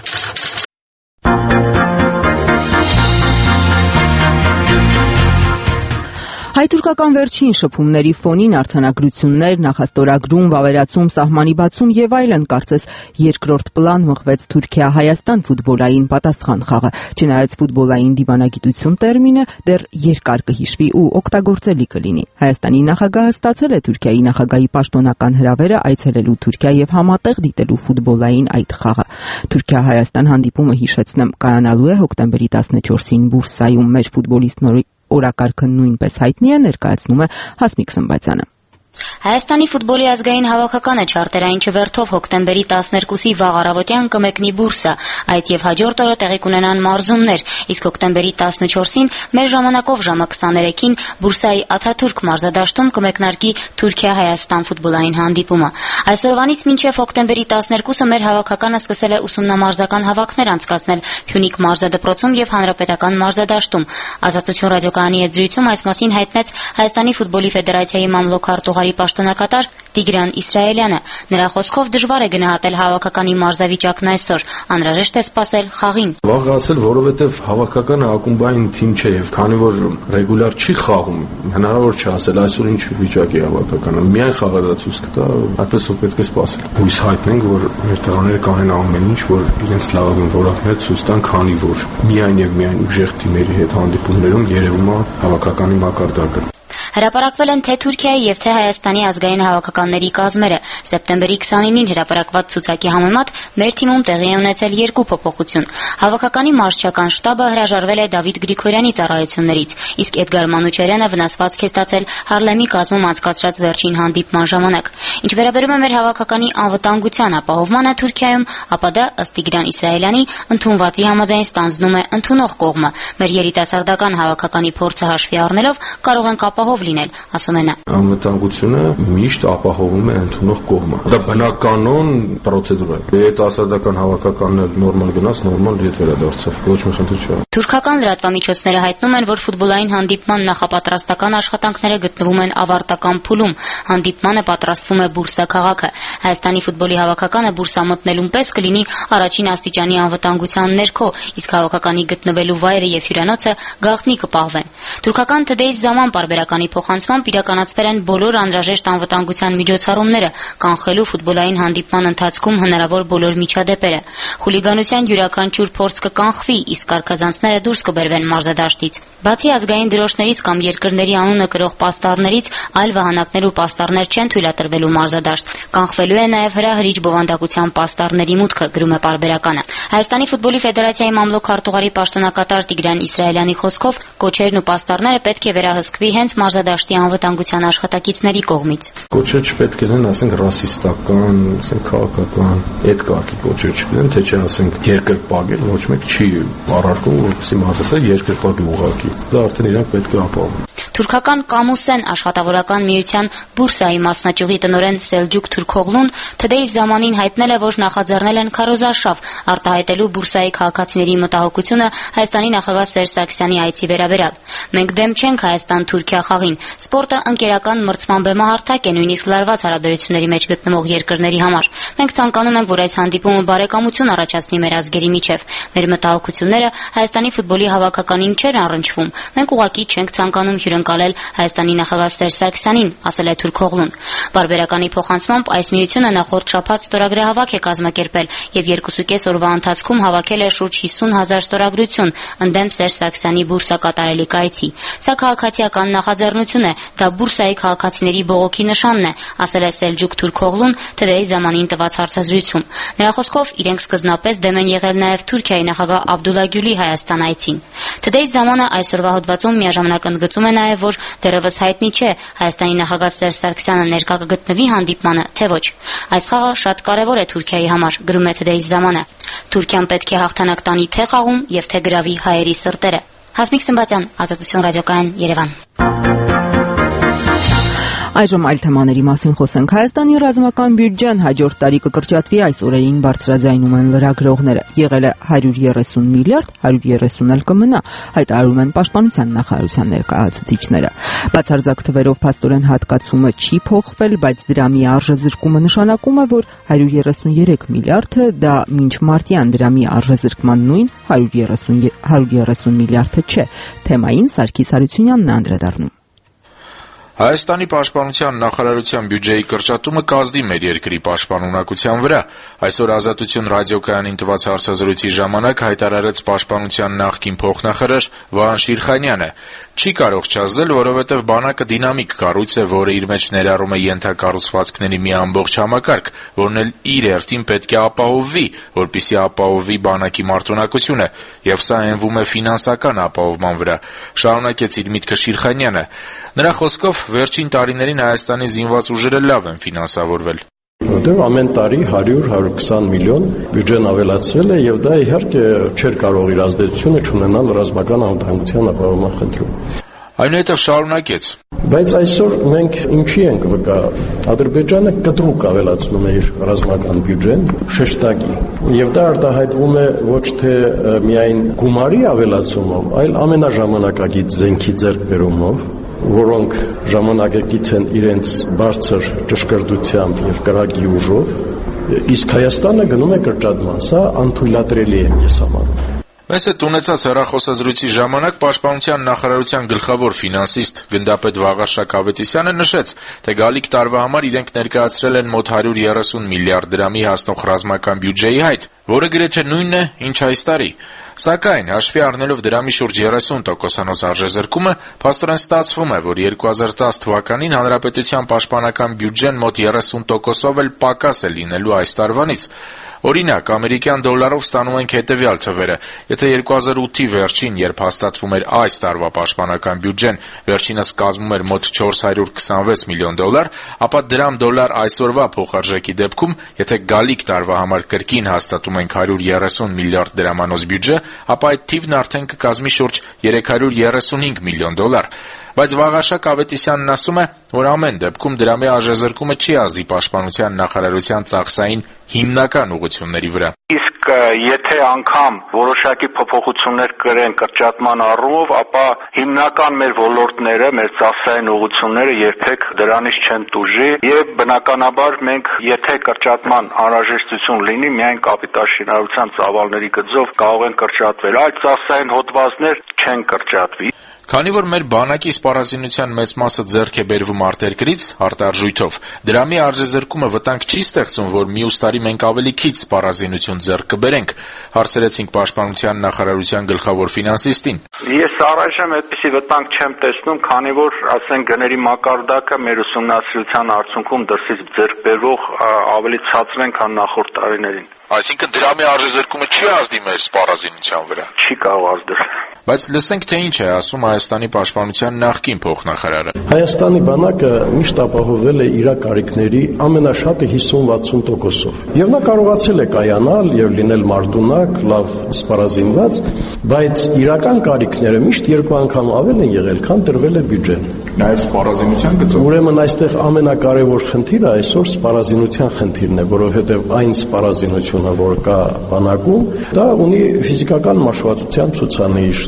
Հայ-թուրքական վերջին շփումների ֆոնին արձանագրություններ, նախաստորագրում, վավերացում, սահմանի բացում եւ այլն կարծես երկրորդ պլան մղվեց Թուրքիա-Հայաստան ֆուտբոլային պատասխան խաղը։ Չնայած ֆուտբոլային դիվանագիտություն տերմինը դեռ երկար կհիշվի ու օգտագործելի կլինի։ Հայաստանի նախագահը ստացել է Թուրքիայի նախագահի պաշտոնական հրավերը այցելելու Թուրքիա եւ համատեղ դիտելու ֆուտբոլային այդ խաղը։ Թուրքիա-Հայաստան հանդիպումը, հիշեցնեմ, կայանալու է հոկտեմբերի տասնչորսին Բուրսայում։ Մեր ֆուտբոլիստների օրակարգը նույնպես հայտնի է, ներկայացնում է Հասմիկ Սմբատյանը։ Հայաստանի ֆուտբոլի ազգային հավաքականը չարտերային չվերթով հոկտեմբերի տասներկուսի վաղ առավոտյան կմեկնի Բուրսա, այդ եւ հաջորդ օրը տեղի կունենան մարզումներ, իսկ հոկտեմբերի տասնչորսին մեր ժամանակով ժամը քսաներեքին Բուրսայի Աթաթուրք մարզադաշտում կմեկնարկի Թուրքիա-Հայաստան ֆուտբոլային հանդիպումը։ Այսօրվանից մինչև հոկտեմբերի տասներկուսը մեր հավաքականը սկսել է ուսումնամարզական հավաքներ անցկացնել Փյունիկ մարզադպրոցում եւ Հանրապետական մարզադաշտում։ Ազատություն ռադիոկայանի հետ զրույցում այս մասին հայտնեց Հայաստանի ֆուտբոլի ֆեդերացիայի մամլոք-արտուղարի պաշտոնակատար Տիգրան Իսրայելյանը։ Նրա խոսքով դժվար է գնահատել հավաքականի մարզավիճակն այսօր, անհրաժեշտ է սպասել խաղին։ Վաղ ասել, որովհետև հավաքականը ակումբային թիմ չէ եւ քանի որ ռեգուլար չի խաղում, հնարավոր չէ ասել այսօր ինչ վիճակ է հավաքականը։ Միայն խաղը ցույց կտա, այդպես որ պետք է սպասել։ Հույս հայտնենք, որ մեր տղաները կանեն ամեն ինչ, որ իրենց լավագույն որակները ցույց տան, քանի որ միայն եւ միայն ուժեղ թիմերի հետ հանդիպումներում երևում է հավաքականի մակարդակը։ Հրապարակվել են թե Թուրքիայի եւ թե Հայաստանի ազգային հավաքականների կազմերը։ Սեպտեմբերի քսանինին հրապարակված ցուցակի համեմատ մեր թիմում տեղի է ունեցել երկու փոփոխություն։ Հավաքականի մարզչական շտաբը հրաժարվել է Դավիթ Գրիգորյանի ծառայություններից, իսկ Էդգար Մանուչարյանը վնասվածք է ստացել Հարլեմի կազմում անցկացրած վերջին հանդիպման ժամանակ։ Ինչ վերաբերում է մեր հավաքականի անվտանգության ապահովմանը Թուրքիայում, ապա դա ըստ Տիգրան Իսրայելյանի ընդունվածի համաձայն ստանձնում է ընդունող կողմը։ Մեր երիտասարդական հավաքականի փորձը հաշվի առնելով կարող ենք ապահով լինել, ասում է նա։ Անվտանգությունը միշտ ապահովում է ընդունող կողմը։ Դա բնականon պրոցեդուրա է։ Երիտասարդական հավաքականն էլ նորմալ գնաց, նորմալ ետ վերադարձավ։ Ոչ մի խնդիր չկա։ Թուրքական լրատվամիջոցները հայտնում են, որ ֆուտբոլային հանդիպման նախապատրաստական աշխատանքները գտնվում են ավարտական փուլում։ Հանդիպմանը պատրաստվում է Բուրսա քաղաքը։ Հայաստանի ֆուտբոլի հավաքականը Բուրսա մտնելուն պես կլինի առաջին աստիճանի անվտանգության ներքո, իսկ հավաքականի գտնվելու վայրը եւ հյուրանոցը գաղտնի կպահվեն։ Թուրքական Today-'s Zaman պարբերականի փոխանցմամբ իրականացվել են բոլոր անհրաժեշտ անվտանգության միջոցառումները, կանխելու ֆուտբոլային հանդիպման ընթացքում հնարավոր բոլոր միջադեպերը։ Խուլիգանության յուրաքանչյուր փորձ կկանխվի, իսկ կարգազանցները դուրս կբերվեն մարզադաշտից։ Բացի ազգային դրոշներից կամ երկրների անունը կրող պաստառներից, այլ վահանակներ ու պաստառներ չեն թույլատրվելու մարզադաշտ։ Կանխվելու է նաև հրահրիչ բովանդակության պաստառների մուտքը, գրում է պարբերականը։ Հայաստանի ֆուտբոլի ֆեդերացիայի մամլոք-արտուղարի պաշտոնակատար Տիգրան Իսրայելյանի խոսքով կոչերն ու պաստառները պետք է վերահսկվի հենց մարզադաշտի անվտանգության աշխատակիցների կողմից։ Կոչեր չպետք է լինեն, ասենք ռասիստական, ասենք քաղաքական, այդ կարգի կոչեր չլինեն, թե չէ ասենք երկրպագել, ոչ մեկ չի առարկում, որպեսզի մարզասեր երկրպագի ուղղակի։ Դա արդեն իրանք պետք է ապահովում։ Թուրքական Կամուսեն աշխատավորական միության Բուրսայի մասնաճյուղի տնօրեն Սելջուկ Թուրքօղլուն Today-'s Zaman-ին հայտնել է, որ նախաձեռնել են քարոզարշավ արտահայտելու Բուրսայի քաղաքացիների մտահոգությունը Հայաստանի նախագահ Սերժ Սարգսյանի այցի վերաբերյալ։ Մենք դեմ չենք Հայաստան-Թուրքիա խաղին, Սարգսյանին։ Սպորտը ընկերական մրցման բեմահարթակ է նույնիսկ լարված հարաբերությունների մեջ գտնվող երկրների համար։ Մենք ցանկանում ենք, որ այս հանդիպումը բարեկամություն առաջացնի մեր ազգերի միջև։ Մեր մտահոգությունները Հայաստանի ֆուտբոլի հավաքականին չեն առնչվում։ Մենք ուղղակի չենք ցանկանում հյուրընկալել Հայաստանի նախագահ Սերժ Սարգսյանին, ասել է Թուրքօղլուն։ Բարբերականի փոխանցմամբ այս միությունը նախորդ շաբաթ ստորագրահավաք է կազմակերպել եւ երկուսուկես օրվա ընթացքում հավաքել է շուրջ հիսուն հազար ստորագրություն ընդդեմ Սերժ Սարգսյանի բուրսա կատարելի կայցի։ Սա քաղաքացիական նախաձեռնություն է, դա բուրսայի քաղաքացիների բողոքի նշանն է, ասել է Սելջուկ Թուրքօղլուն թվերի ժամանին տված հարցազրույցում։ Նրա խոսքով իրենք սկզբնապես դեմ են եղել նաև Թուրքիայի նախագահ Աբդուլլա Գյուլի Հայաստան այցին։ Թվերի ժամանը այսօրվա հոդվածում միաժամանակ ընդգծում է նաև, որ դեռևս հայտնի չէ Հայաստանի նախագահ Սերժ Սարգսյանը ներկա կգտնվի հանդիպմանը, թե ոչ։ Այս խաղը շատ կարևոր է Թուրքիայի համար, գրում է թվերի ժամանը։ Թուրքիան պետք է հաղթանակ տանի թե խաղում եւ թե գրավի հայերի սրտերը։ Հասմիկ Սմբատյան, Ազատություն ռադիոկայան, Երևան։ Այժմ այլ թեմաների մասին խոսենք։ Հայաստանի ռազմական բյուջեն հաջորդ տարի կկրճատվի, այս օրերին բարձրաձայնում են լրագրողները։ Եղել է հարյուր երեսուն միլիարդ, հարյուր երեսուն էլ կմնա, հայտարարում են Պաշտպանության նախարարության ներկայացուցիչները։ Բացարձակ թվերով փաստորեն հատկացումը չի փոխվել, բայց դրամի արժեզրկումը նշանակում է, որ հարյուր երեսուն երեք միլիարդը դա մինչ մարտյան դրամի արժեզրկման նույն հարյուր երեսուն միլիարդը չէ։ Թեմային Սարգիս Հարությունյանն է անդրադառնում։ Հայաստանի պաշտպանության նախարարության բյուջեի կրճատումը կազդի մեր երկրի պաշտպանունակության վրա։ Այսօր Ազատություն ռադիոկայանին տված հարցազրույցի ժամանակ հայտարարեց պաշտպանության նախկին փոխնախարար Վահան Շիրխանյանը։ Չի կարող չազդել, որովհետև բանակը դինամիկ կառույց է, որը իր մեջ ներառում է ենթակառուցվածքների մի ամբողջ համակարգ, որն էլ իր հերթին պետք է ապահովվի, որպեսզի ապահովվի բանակի մարտունակությունը, եւ սա հենվում է ֆինանսական ապահովման վրա, շարունակեց իր միտքը Շիրխանյանը։ Նրա խոսքով վերջին տարիներին Հայաստանի զինված ուժերը լավ են ֆինանսավորվել։ Որտեղ ամեն տարի հարյուր հարյուր քսան միլիոն բյուջեն ավելացվել է եւ դա իհարկե չէր կարող իր ազդեցությունը չունենալ ռազմական անվտանգության ապահովման խնդրում։ Այնուհետև շարունակեց. Բայց այսօր մենք ինչի ենք վկա։ Ադրբեջանը կտրուկ ավելացնում է իր ռազմական բյուջեն շեշտակի եւ դա արտահայտվում է ոչ թե միայն գումարի ավելացումով, այլ ամենաժամանակակից զենքի ձեռքբերումով, որոնք ժամանակակից են իրենց բարձր ճշգրտությամբ եւ կրակի ուժով, իսկ Հայաստանը գնում է կրճատման։ Սա անթույլատրելի է ես համարում։ Մեզ հետ ունեցած հեռախոսազրույցի ժամանակ Պաշտպանության նախարարության գլխավոր ֆինանսիստ գնդապետ Վաղարշակ Ավետիսյանը նշեց, թե գալիք տարվա համար իրենք ներկայացրել են մոտ հարյուր երեսուն միլիարդ դրամի հասնող ռազմական բյուջեի հայտ, որը գրեթե նույնն է, ինչ այս տարի։ Սակայն, հաշվի առնելով դրամի շուրջ երեսուն տոկոսանոց արժեզրկումը, փաստորեն ստացվում է, որ երկու հազար տասը թվականին հանրապետության պաշտպանական բյուջեն մոտ երեսուն տոկոսով էլ պակաս է լինելու այս տարվանից։ Օրինակ, ամերիկյան դոլարով ստանում ենք հետևյալ թվերը. եթե երկու հազար ութի վերջին, երբ հաստատվում էր այս տարվա պաշտպանական բյուջեն, վերջինս կազմում էր մոտ չորս հարյուր քսանվեց միլիոն դոլար, ապա դրամ-դոլար այսօրվա փոխարժեքի դեպքում, եթե գալիք տարվա համար կրկին հաստատում ենք հարյուր երեսուն միլիարդ դրամանոց բյուջե, ապա այդ թիվն արդեն կկազմի շուրջ երեք հարյուր երեսունհինգ միլիոն դոլար։ Բայց Վաղարշակ Ավետիսյանն ասում է, որ ամեն դեպքում դրամի արժեզրկումը չի ազդի պաշտպանության նախարարության ծախսային հիմնական ուղղությունների վրա։ Իսկ եթե անգամ որոշակի փոփոխություններ կրեն կրճատման առումով, ապա հիմնական մեր ոլորտները, մեր ծախսային ուղղությունները երբեք դրանից չեն տուժի եւ բնականաբար մենք եթե կրճատման անհրաժեշտություն լինի, միայն կապիտալշինարարության ծավալների գծով կարող են կրճատվել, այլ ծախսային հոդվածներ չեն կրճատվի։ Քանի որ մեր բանակի սպառազինության մեծ մասը ձեռք է բերվում արտերկրից, արտարժույթով, դրամի արժեզրկումը վտանգ չի ստեղծում, որ մյուս տարի մենք ավելի քիչ սպառազինություն ձեռք կբերենք, հարցրեցինք Պաշտպանության նախարարության գլխավոր ֆինանսիստին։ Ես առայժմ այդպիսի վտանգ չեմ տեսնում, քանի որ, ասենք, գների մակարդակը մեր ուսումնասիրության արդյունքում դրսից ձեռք բերվող ավելի ցածր են, քան նախորդ տարիներին։ Այսինքն դրամի արժեզրկումը չի ազդի մեր սպառազինության վրա։ Չի կարող ազդել։ Բայց լսենք, թե ինչ է ասում Հայաստանի պաշտպանության նախկին փոխնախարարը։ Հայաստանի բանակը միշտ ապահովել է իր կարիքների ամենաշատը հիսուն-վաթսուն տոկոսով։ Եվ նա կարողացել է կայանալ եւ լինել մարտունակ, լավ սպառազինված, բայց իրական կարիքները միշտ երկու անգամ ավել են եղել, քան տրվել է բյուջեն։ Նաեւ սպառազինության գծով։ Ուրեմն այստեղ ամենակարևոր խնդիրը այսօր սպառազինության խնդիրն է, որովհետեւ այն սպառազինությունը, որ կա բանակում, դա ունի ֆիզիկական մաշվածության ցուցանիշ,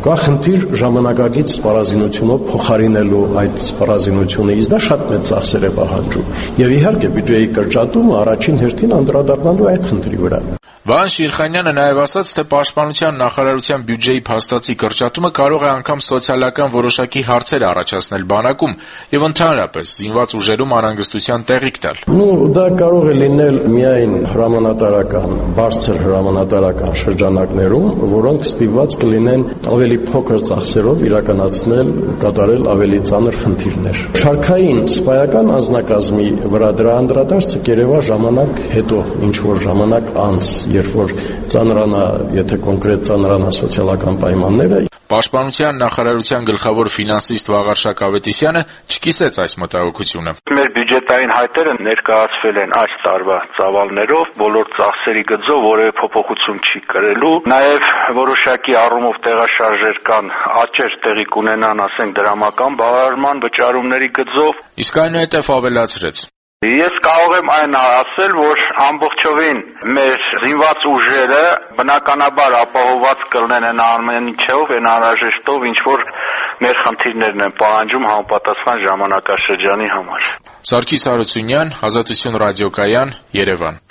Կա խնդիր ժամանակակից սպառազինությունով փոխարինելու այդ սպառազինությունը, իսկ դա շատ մեծ ծախսեր է պահանջում։ Եվ իհարկե բյուջեի կրճատումը առաջին հերթին անդրադառնալու այդ խնդրի վրա։ Վահան Շիրխանյանը նաև ասաց, թե Պաշտպանության նախարարության բյուջեի փաստացի կրճատումը կարող է անգամ սոցիալական որոշակի հարցեր առաջացնել բանակում եւ ընդհանրապես զինված ուժերում անհանգստության տեղիք տալ։ Ну, դա կարող է լինել միայն հրամանատարական, բարձր հրամանատարական շրջանակներում, որոնք ստիպված կլինեն ավելի փոքր ծախսերով իրականացնել, կատարել ավելի ծանր խնդիրներ։ Շարքային սպայական անձնակազմի վրա դրա անդրադարձը կերևա ժամանակ հետո, ինչ որ ժամանակ անց, երբ որ ծանրանա, եթե կոնկրետ ծանրանա սոցիալական պայմանները։ Պաշտպանության նախարարության գլխավոր ֆինանսիստ Վաղարշակ Ավետիսյանը չկիսեց այս մտահոգությունը։ Մեր բյուջետային հայտերը ներկայացվել են այս տարվա ծավալներով, բոլոր ծախսերի գծով որևէ փոփոխություն չի կրելու։ Նաև որոշակի առումով տեղաշարժեր կան, աճեր տեղի կունենան, ասենք դրամական բավարարման վճարումների գծով։ Իսկ այնուհետև ավելացրեց. Ես կարող եմ այն ասել, որ ամբողջովին մեր զինված ուժերը բնականաբար ապահովված կլինեն այն ամեն ինչով, այն անհրաժեշտով, ինչ որ մեր խնդիրներն են պահանջում համապատասխան ժամանակաշրջանի համար։ Սարգիս Հարությունյան, Ազատություն ռադիոկայան, Երևան։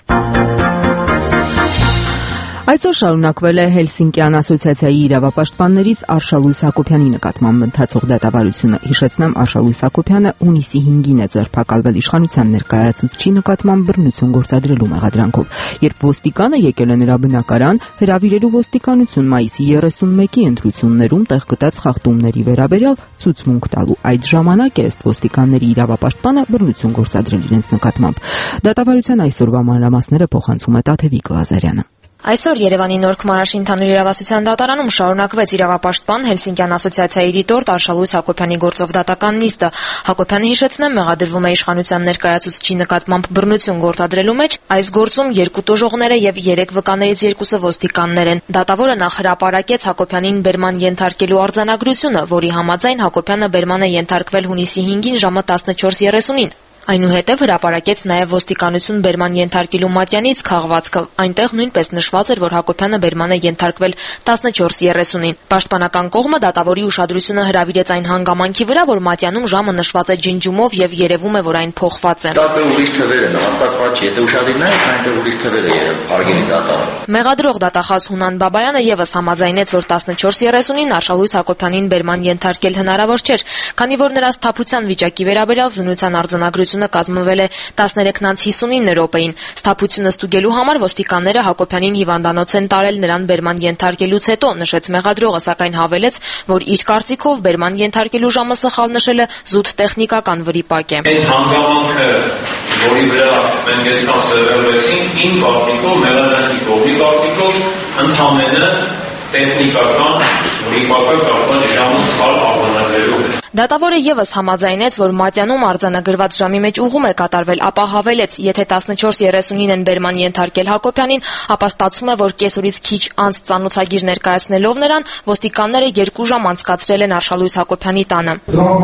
Այսօր շարունակվել է Հելսինկյան ասոցիացիայի իրավապաշտպաններից Արշալույս Հակոբյանի նկատմամբ ընթացող դատավարությունը։ Հիշեցնեմ, Արշալույս Հակոբյանը հունիսի հինգին է ձերբակալվել իշխանության ներկայացուցչի նկատմամբ բռնություն գործադրելու մեղադրանքով, երբ ոստիկանը եկել է նրա բնակարան, հրավիրելու ոստիկանություն մայիսի երեսունմեկի ընտրություններում տեղ գտած խախտումների վերաբերյալ ցուցմունք տալու։ Այդ ժամանակ է ըստ ոստիկանների իրավապաշտպանը բռնություն գործադրել իրենց նկատմամբ։ Դատավարության այսօրվա մանրամասները փոխանցում է Տաթևիկ Լազարյանը։ Այսօր Երևանի Նոր Քմարաշի ընդհանուր իրավասության դատարանում շարունակվեց իրավապաշտպան Հելսինկյան ասոցիացիայի դիտորդ Արշալույս Հակոբյանի գործով դատական նիստը։ Հակոբյանը, հիշեցնեմ, մեղադրվում է իշխանության ներկայացուցչի նկատմամբ բռնություն գործադրելու մեջ, այս գործում երկու տուժողները եւ երեք վկաներից երկուսը ոստիկաններ են։ Դատավորը նախ հրապարակեց Հակոբյանին բերման ենթարկելու արձանագրությունը, որի համաձայն Հակոբյանը բերման է ենթարկվել հունիսի հինգին ժամը տասնչորս երեսունին։ Այնուհետև հրապարակեց նաև ոստիկանություն բերման ենթարկելու մատյանից քաղվածքը։ Այնտեղ նույնպես նշված էր, որ Հակոբյանը բերման է ենթարկվել տասնչորս երեսունին։ Պաշտպանական կողմը դատավորի ուշադրությունը հրավիրեց այն հանգամանքի վրա, որ մատյանում ժամը նշված է ջնջումով եւ երևում է, որ այն փոխված է։ Դա ուրիշ թվեր են, հաստատված չի, եթե ուշադիր նայեք, այնտեղ ուրիշ թվեր է եղել Արգենի դատարանում։ Մեղադրող դատախազ Հունան Բաբայանը եւս համաձայնեց, որ տասնչորս երեսունին Արշալույս Հակոբյանին բերման ենթարկել հնարավոր չէր, քանի որ նրա սթափության վիճակի վերաբերյալ զննության արձանագրությունը կազմվել է տասներեքն անց հիսունինը րոպեին։ Սթափությունը ստուգելու համար ոստիկանները Հակոբյանին հիվանդանոց են տարել նրան բերման ենթարկելուց հետո, նշեց մեղադրողը, սակայն հավելեց, որ իր կարծիքով բերման ենթարկելու ժամը սխալ նշելը զուտ տեխնիկական վրիպակ է։ Այդ հանգամանքը, որի վրա մենք այսքան սերվեցինք, իմ կարծիքով, մեղադրանքի կողմի կարծիքով, ընդհանրապես տեխնիկական վրիպակը կապված ժամը սխալ արձանագրելով է։ Դատավորը եւս համաձայնեց, որ մատյանում արձանագրված ժամի մեջ ուղում է կատարվել, ապա հավելեց, եթե տասնչորս երեսունին են բերման ենթարկել Հակոբյանին, ապա ստացվում է, որ կեսօրից քիչ անց ծանոթագիր ներկայացնելով նրան, ոստիկանները երկու ժամ անցկացրել են Արշալույս Հակոբյանի տանը։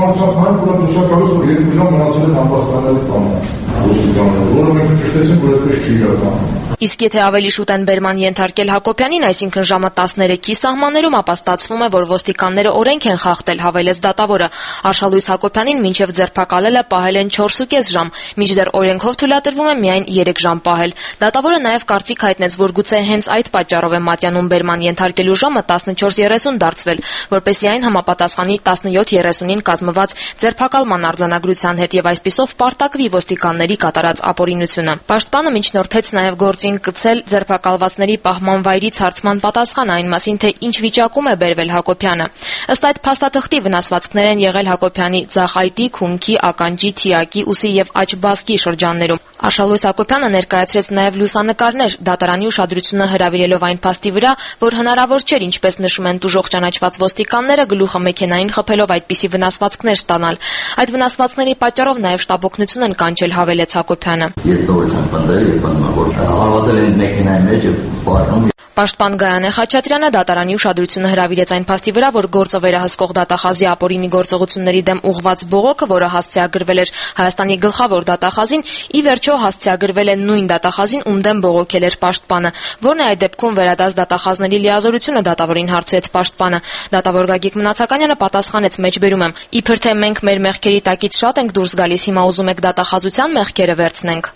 Իսկ եթե ավելի շուտ են բերման ենթարկել Հակոբյանին, այսինքն ժամը տասներեքի սահմաններում, ապա ստացվում է, որ ոստիկանները օրենք են խախտել, հավելեց դատավորը։ Արշալույս Հակոբյանին մինչև ձերբակալելը պահել են չորսուկես ժամ, մինչդեռ օրենքով թույլատրվում է միայն երեք ժամ պահել։ Դատավորը նաև կարծիք հայտնեց, որ գուցե հենց այդ պատճառով է մատյանում բերման ենթարկելու ժամը տասնչորս երեսուն դարձվել, որպեսզի այն համապատասխանի տասնյոթ երեսունին կազմված ձերբակալման արձանագրության հետ եւ այսպիսով պարտակվի ոստիկանների կատարած ապօրինությունը։ Պաշտպանը միջնորդեց նաև գործին գծել ձերբակալվածների պահման վայրից հարցման պատասխան այն մասին, թե ինչ վիճակում է բերվել Հակոբյանը։ Ըստ այդ փաստաթղթի վնասվածքներ են եղել Հակոբյանի ձախայտի, քունքի, ականջի, թիակի, ուսի եւ աչբասկի շրջաններում։ Արշալույս Հակոբյանը ներկայացրեց նաև լուսանկարներ, դատարանի ուշադրությունը հրավիրելով այն փաստի վրա, որ հնարավոր չէր, ինչպես նշում են տուժող ճանաչված ոստիկանները, գլուխը մեքենային խփելով այդպիսի վնասվածքներ ստանալ։ Այդ վնասվածքների պատճառով նաև շտապօգնություն են կանչել, հավելեց Հակոբյանը։ Երբ նորից են բնդել, երբ բնդում որ հավատել են մեքենայի մեջ եւ բառնում։ Պաշտպան Գայանե Խաչատրյանը դատարանի ուշադրությունը հրավիրեց այն փաստի վրա, որ գործը վերահսկող դատախազի ապօրինի գործողությունների դեմ ուղղված բողոքը, որը հասցեագրվել էր Հայաստանի գլխավոր դատախազին, ի վերջո հասցեագրվել է նույն դատախազին, ում դեմ բողոքել էր պաշտպանը, որն է այդ դեպքում վերադաս դատախազների լիազորությունը դատավորին հարցրեց պաշտպանը։ Դատավոր Գագիկ Մնացականյանը պատասխանեց մեջբերում եմ. Իբր թե մենք մեր մեղքերի տակից շատ ենք դուրս գալիս, հիմա ուզում եք դատախազության մեղքերը վերցնենք։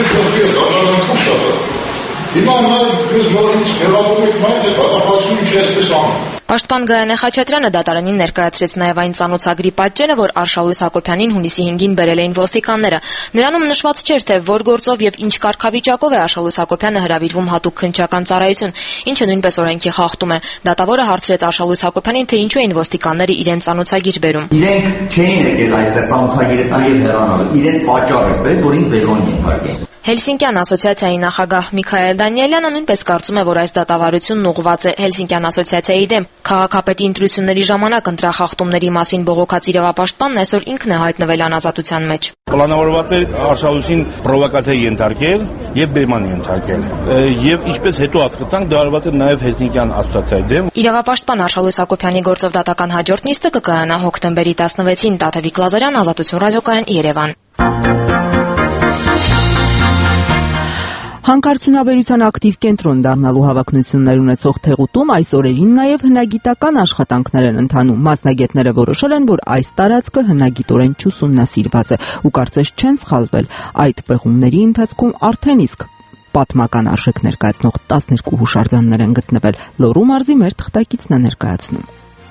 Հիմա նաև դուք նորից հրավիրում եք մայր դատախազում ինչպես անում։ Պաշտպան Գայանե Խաչատրյանը դատարանին ներկայացրեց նաև այն ծանոթագրի պատճենը, որ Արշալույս Հակոբյանին հունիսի հինգին բերել էին ոստիկանները։ Նրանում նշված չէր, թե որ գործով եւ ինչ կարգավիճակով է Արշալույս Հակոբյանը հրավիրվում հատուկ քննչական ծառայություն, ինչը նույնպես օրենքի խախտում է։ Դատավորը հարցրեց Արշալույս Հակոբյանին, թե ինչու էին ոստիկանները իրեն ծանոթագիր բերում։ Իրենք չէին եկել այդտեղ ծանոթագիրը նաև հեռանալ։ Իրենք պատճառ էր, որին բերոնի ենթարկեն։ Հելսինկյան ասոցիացիայի նախագահ Միքայել Դանիելյանը նույնպես կարծում է, որ այս դատավարությունն ուղղված է Հելսինկյան ասոցիացիայի դեմ։ Քաղաքապետի ընտրությունների ժամանակ ընտրախախտումների մասին բողոքած իրավապաշտպանն այսօր ինքն է հայտնվել անազատության մեջ։ Պլանավորված է Արշալույսին պրովոկացիա ենթարկել եւ բերման ենթարկել։ Եվ ինչպես հետո հասկացանք, դա արված է նաեւ Հելսինկյան ասոցիացիայի դեմ։ Իրավապաշտպան Արշալույս Հակոբյանի գործով դատական հաջորդ նիստը կկայանա հոկտեմբերի տասնվեցին։ Տաթևիկ Լազարյան, Ազատություն ռադիոկայան, Երևան։ Հանքարդյունաբերության ակտիվ կենտրոն դառնալու հավակնություններ ունեցող Թեղուտում այս օրերին նաև հնագիտական աշխատանքներ են ընթանում։ Մասնագետները որոշել են, որ այս տարածքը հնագիտորեն չուսումնասիրված է ու կարծես չեն սխալվել։ Այդ պեղումների ընթացքում արդեն իսկ պատմական արժեք ներկայացնող տասներկու հուշարձաններ են գտնվել։ Լոռու մարզի մեր թղթակիցն է ներկայացնում։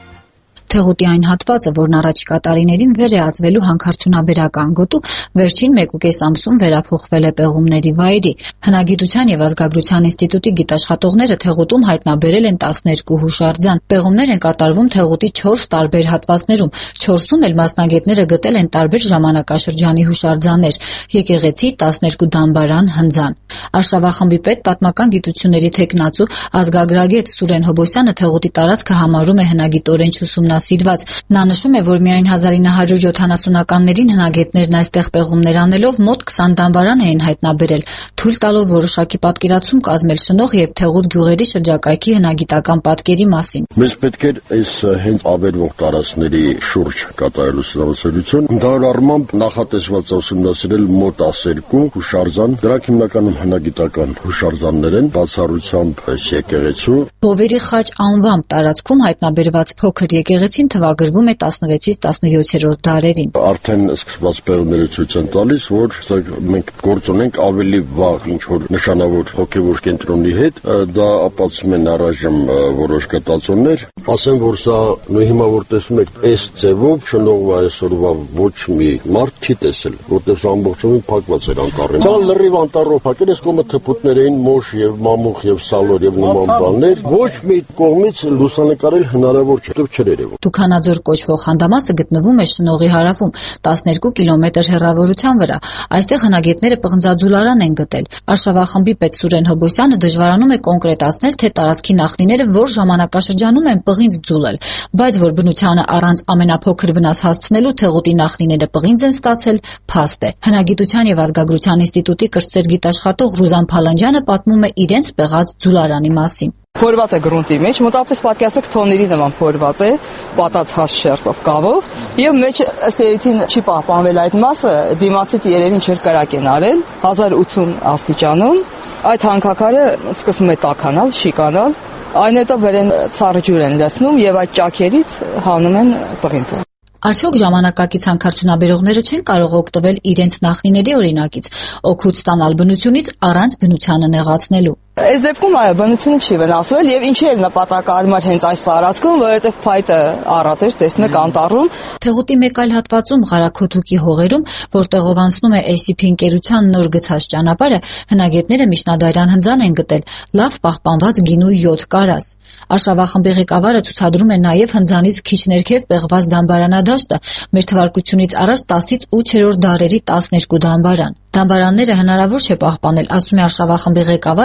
Թեղուտի այն հատվածը, որն առաջիկա տարիներին վեր է ածվելու հանքարդյունաբերական գոտու, վերջին մեկուկես ամսում վերափոխվել է պեղումների վայրի։ Հնագիտության եւ ազգագրության ինստիտուտի գիտաշխատողները Թեղուտում հայտնաբերել են տասներկու հուշարձան։ Պեղումներ են կատարվում Թեղուտի չորս տարբեր հատվածներում։ չորսում էլ մասնագետները գտել են տարբեր ժամանակաշրջանի հուշարձաններ՝ եկեղեցի, տասներկու դամբարան, հնձան։ Արշավախմբի պետ պատմական գիտությունների թեկնածու ազգագրագետ Սուրեն Հոբոսյանը Թեղուտի տարածքը համարում է հնագիտորեն չուսումնասիրված։ Նա նշում է, որ միայն հազար ինը հարյուր յոթանասունականներին հնագետներն այստեղ պեղումներ անելով մոտ քսան դամբարան էին հայտնաբերել, թույլ տալով որոշակի պատկերացում կազմել շնող եւ Թեղուտ գյուղերի շրջակայքի հնագիտական պատկերի մասին։ Մեզ պետք է այս հենց ավերվող տարածքների շուրջ կատարել ուսումնասիրություն։ Ընդհանուր առմամբ նախատեսված է ուսումնասիրել մոտ ասերկու հուշարձան, դրանք հիմնականում հնագիտական հուշարձաններ են, բացառությամբ եկեղեցու։ Հովերի խաչ անվամբ տարածքում հայտնաբերված փոքր եկեղեցին թվագրվում է տասնվեցից տասնյոթերորդ դարերին։ Արդեն սկսված պեղումները ցույց են տալիս, որ մենք գործ ունենք ավելի վաղ ինչ որ նշանավոր հոգևոր կենտրոնի հետ, դա ապացուցում են առայժմ որոշ գտածոներ։ Ասեմ, որ սա նույն հիմա որ տեսնում եք, այս ձևով շնորհվա այսօրվա ոչ մի մարդ չի տեսել, որտեղ ամբողջովին փակված էր անտառը։ Սա լրիվ անտառով փակել, այս կողմը թփուտներ էին, մոշ եւ մամուխ եւ սալոր եւ նման բաներ, ոչ մի կողմից լուսանկարել հնարավոր չէ, չէր երևում։ Դուքանաձոր կոչվող հանդամասը գտնվում է Շնողի հարավում, տասներկու կիլոմետր հեռավորության վրա։ Այստեղ հնագետները պղնձաձուլարան են գտել։ Արշավախմբի պետ Սուրեն Հոբոսյանը դժվարանում է կոնկրետացնել, թե տարածքի նախնիները որ ժամանակաշրջանում են պղինձ ձուլել, բայց որ բնությանը առանց ամենափոքր վնաս հասցնելու Թեղուտի նախնիները պղինձ են ստացել, փաստ է։ Հնագիտության եւ ազգագրության ինստիտուտի կրտսեր գիտաշխատող Ռուզան Փալանջյանը պատմում է իրենց պեղած ձուլարանի մասին։ Փորված է գրունտի մեջ, մոտավորապես պատկերացրեք թոնների նման փորված է, պատած հաս շերտով կավով, եւ մեջ ըստ էության չի պահպանվել այդ մասը, դիմացից երևին չէր կրակ են արել, հազար ութսուն աստիճանում, այդ հանքաքարը սկսում է տաքանալ, շիկանալ, այն հետո վերեն սառը ջուր են լցնում եւ այդ ճաքերից հանում են պղինձը։ Արդյոք ժամանակակից հանքարդյունաբերողները չեն կարող օգտվել իրենց նախնիների օրինակից, օգուտ ստանալ բնությունից առանց բնությանը նեղացնելու։ Այս դեպքում այո, բնությունը չի վնասվել եւ ինչի էր նպատակարար հենց այս տարածքում, որովհետեւ փայտը առատ էր, տեսնեք անտառում։ Թեղուտի մեկ այլ հատվածում Ղարաքոթուկի հողերում, որտեղով անցնում է էս ի փի ընկերության նոր գցած ճանապարհը, հնագետները միջնադարյան հնձան են գտել, լավ պահպանված գինու յոթ կարաս։ Արշավախմբի ղեկավարը ցուցադրում է նաեւ հնձանից քիչ ներքև պեղված դամբարանադաշտը, մեր թվարկությունից առաջ տասից ութերորդ դարերի տասներկու դամբարան։ Դամբարանները հնարավոր չէ պահպանել, ասում է Արշավախմբի ղեկավար ազգ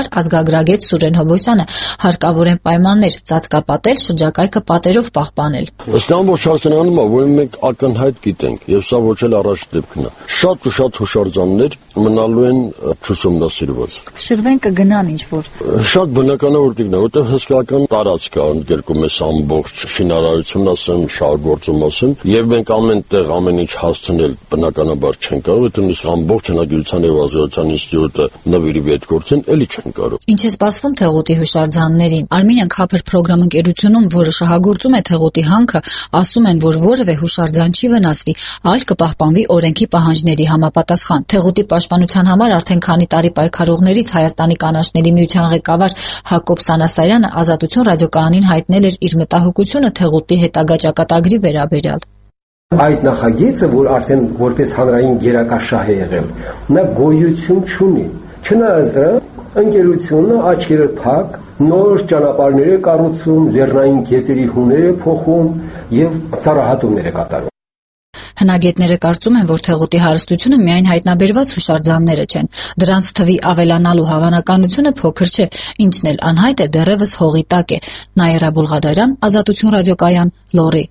ծրագրագետ Սուրեն Հովոսյանը հարկավոր են պայմաններ ծածկապատել, շրջակայքը պատերով պահպանել։ Ըստ ամբողջ հարցերանում, որ մենք ակնհայտ գիտենք, եւ սա ոչ էլ առաջ դեպքն է։ Շատ ու շատ հուշարձաններ մնալու են չուսումնասիրված։ Շրվեն կգնան ինչ որ։ Շատ բնական է որ կգնա, որտեղ հսկական տարածք կա ընդգրկում է ամբողջ շինարարությունն ասեմ, շահգործում ասեմ, եւ մենք ամեն տեղ ամեն ինչ հասցնել բնականաբար չեն կարող, այդ նույնիսկ ամբողջ հնագիտության եւ ազգայնության ինստիտուտը նվիրի այդ գործին էլի չեն կարող։ Ինչ է սպասվում Թեղուտի հուշարձաններին։ Արմինյան Քափր պրոգրամ ընկերությունում, որը շահագործում է Թեղուտի հանքը, ասում են, որ որևէ հուշարձան չի վնասվի, այլ կպահպանվի օրենքի պահանջների համապատասխան։ Թեղուտի պաշտպանության համար արդեն քանի տարի պայքարողներից Հայաստանի կանաչների միության ղեկավար Հակոբ Սանասարյանը Ազատություն ռադիոկայանին հայտնել էր իր մտահոգությունը Թեղուտի հետագա ճակատագրի վերաբերյալ։ Այդ նախագիծը, որ արդեն որպես հանրային գերակաշահ է եղել, նա գոյություն չունի։ Չնայած դրա, ընկերությունը աչքերը փակ, նոր ճանապարհներ է կառուցում, լեռնային գետերի հուներ է փոխում եւ ծառահատումներ է կատարում։ Հնագետները կարծում են, որ Թեղուտի հարստությունը միայն հայտնաբերված հուշարձանները չեն։ Դրանց թվի ավելանալու հավանականությունը փոքր չէ, ինչն էլ անհայտ է դեռևս հողի տակ է։ Նաիրա Բուլղադարյան, Ազատություն ռադիոկայան, Լոռի։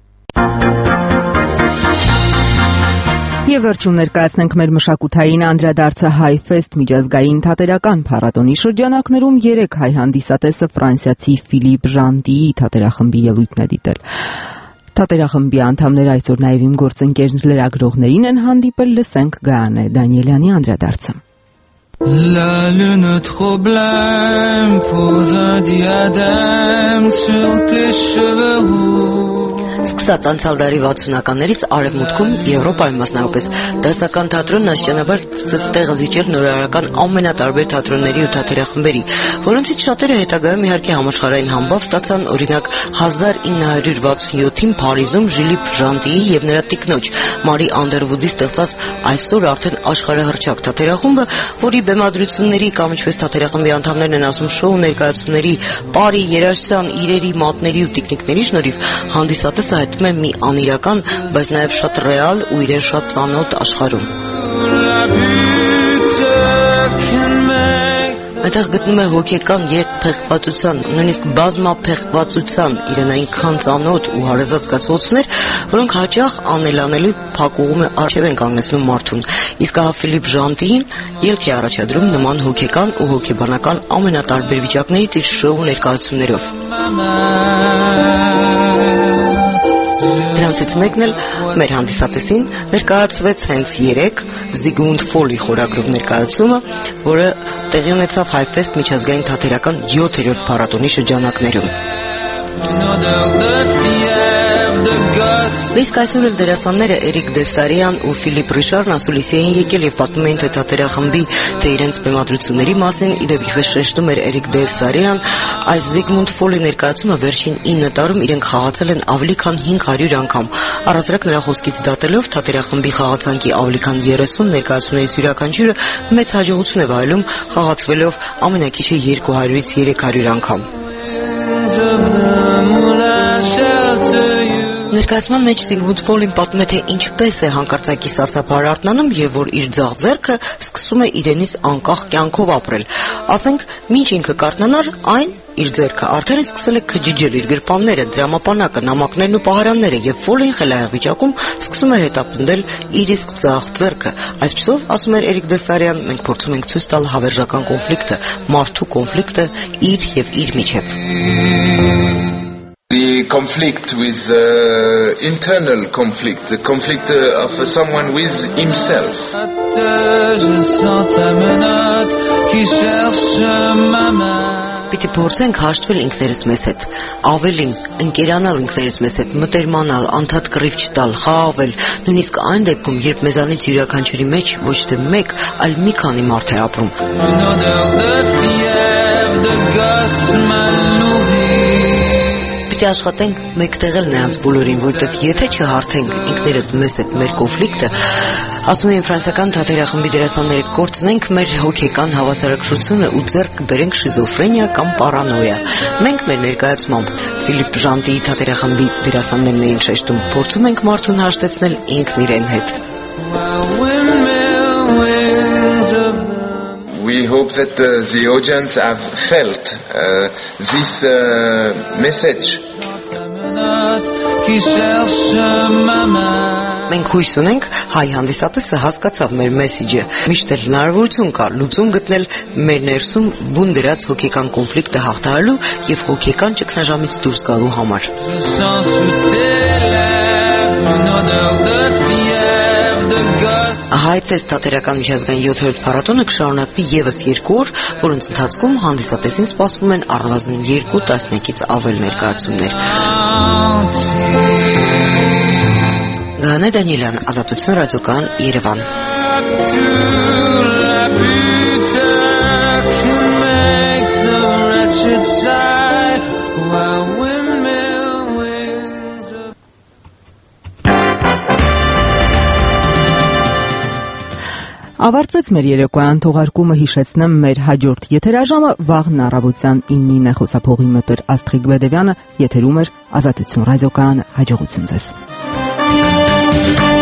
Եվ վերջում ներկայացնենք մեր մշակութային անդրադարձը Հայֆեստ միջազգային թատերական փառատոնի շրջանակներում երեք հայ հանդիսատեսը ֆրանսիացի Ֆիլիպ Ժանտիի թատերախմբի ելույթն է դիտել։ Թատերախմբի անդամները այսօր նաև իմ գործընկեր լրագրողներին են հանդիպել, լսենք Գայանե Դանիելյանի անդրադարձը։ La lune trop blême pose un diadème sur tes cheveux roux. Սկսած անցյալ դարի վաթսունականներից Արևմուտքում, Եվրոպայում մասնավորապես, դասական թատրոնն աստիճանաբար տեղը զիջել նորարարական ամենատարբեր թատրոնների ու թատերախմբերի, որոնցից շատերը հետագայում իհարկե համաշխարհային համբավ ստացան, օրինակ հազար ինը հարյուր վաթսունյոթին Փարիզում Ժիլիպ Ժանտիի եւ նրա տիկնոջ Մարի Անդերվուդի ստեղծած այսօր արդեն աշխարհահռչակ թատերախումբը, որի բեմադրությունների կամ ինչպես թատերախմբի անդամներն են ասում շոու ներկայացումների, պարի, երաժշտության, իրերի, մատների ու տիկնիկների շնորհիվ հանդիսատեսը հայտնվում է մի անիրական, բայց նաև շատ ռեալ ու իրեն շատ ծանոթ աշխարհում։ Այդտեղ գտնում է հոգեկան երբեղկվածության, նույնիսկ բազմափեղկվածության իրեն այնքան ծանոթ ու հարազատ զգացողություններ, որոնք հաճախ անելանելի փակուղում է առջև են կանգնեցնում մարդուն։ Իսկ ահա Ֆիլիպ Ժանտիին ելք է առաջադրում նման հոգեկան ու հոգեբանական ամենատարբեր վիճակներից իր շոու ներկայացումներով։ Դրանցից մեկն էլ մեր հանդիսատեսին ներկայացվեց հենց երեք Զիգմունդ Ֆոլի խորագրով ներկայացումը, որը տեղի ունեցավ Հայֆեստ միջազգային թատերական յոթերորդ փառատոնի շրջանակներում։ Իսկ այսօր էլ դերասանները Էրիկ Դեսարյան ու Ֆիլիպ Ռիշարն ասուլիսի էին եկել եւ պատմում էին թե թատերախմբի, թե իրենց բեմադրությունների մասին, իդեպ ինչպես շեշտում էր Էրիկ Դեսարյան, այս Զիգմունդ Ֆոլի ներկայացումը վերջին ինը տարում իրենք խաղացել են ավելի քան հինգ հարյուր անգամ։ Առանձրակ նրա խոսքից դատելով թատերախմբի խաղացանկի ավելի քան երեսուն ներկայացումներից յուրաքանչյուրը մեծ հաջողություն է վայելում, խաղացվելով ամենակիչը երկու հարյուրից երեք հարյուր անգամ։ Ներկայացման մեջ Զիգմունդ Ֆոլին պատմում է, թե ինչպես է հանկարծակի սարսափահար արթնանում եւ որ իր ձախ ձեռքը սկսում է իրենից անկախ կյանքով ապրել։ Ասենք, մինչ ինքը կարթնանար, այն իր ձեռքը արդեն սկսել է քջիջել իր գրպանները, դրամապանակը, նամակներն ու պահարանները եւ Ֆոլին խելահեղ վիճակում սկսում է հետապնդել իր իսկ ձախ ձեռքը։ Այսպեսով, ասում էր Էրիկ Դեսարյան, մենք փորձում ենք ցույց տալ հավերժական կոնֆլիկտը, մարդու կոնֆլիկտը իր եւ իր միջև։ The conflict with uh, internal conflict, the conflict uh, of someone with himself. Պիտի փորձենք հաշտվել ինքներս մեզ հետ, ավելին, ընկերանալ ինքներս մեզ հետ, մտերմանալ, անդադ կռիվ չտալ, խաղաղվել, նույնիսկ այն դեպքում, երբ մեզանից յուրաքանչյուրի մեջ ոչ թե մեկ, այլ մի քանի մարդ է ապրում։ Պիտի աշխատենք մեկտեղել նրանց բոլորին, որտեվ եթե չհարթենք ինքներս մեզ հետ մեր կոնֆլիկտը, ասում են ֆրանսիական թատերախմբի դերասանները, կորցնենք մեր հոգեկան հավասարակշռությունը ու ձեռք կբերենք շիզոֆրենիա կամ պարանոյա։ Մենք մեր ներկայացմամբ Ֆիլիպ Ժանտիի թատերախմբի դերասաններն էին շեշտում, փորձում ենք մարդուն հաշտեցնել ինքն իրեն հետ։ we hope that uh, the audience have felt uh, this uh, message. Մենք հույս ունենք հայ հանդիսատեսը հասկացավ մեր մեսիջը։ Միշտ էլ հնարավորություն կա լուծում գտնել մեր ներսում բուն դրած հոգեկան կոնֆլիկտը հաղթահարելու եւ հոգեկան ճգնաժամից դուրս գալու համար։ Հայտվեց թատերական միջազգային յոթերորդ փառատոնը կշարունակվի եւս երկու օր, որոնց ընթացքում հանդիսատեսին սպասվում են առնվազն երկու տասնյակից ավել ներկայացումներ։ Գանե Դանիելյան, Ազատություն ռադիոկայան, Երևան։ Ավարտվեց մեր երեկոյան թողարկումը, հիշեցնեմ մեր հաջորդ եթերաժամը վաղն առավոտյան իննին է, խոսափողի մտեր Աստղիկ Բեդևյանը, եթերում էր Ազատություն ռադիոկայանը, հաջողություն ձեզ։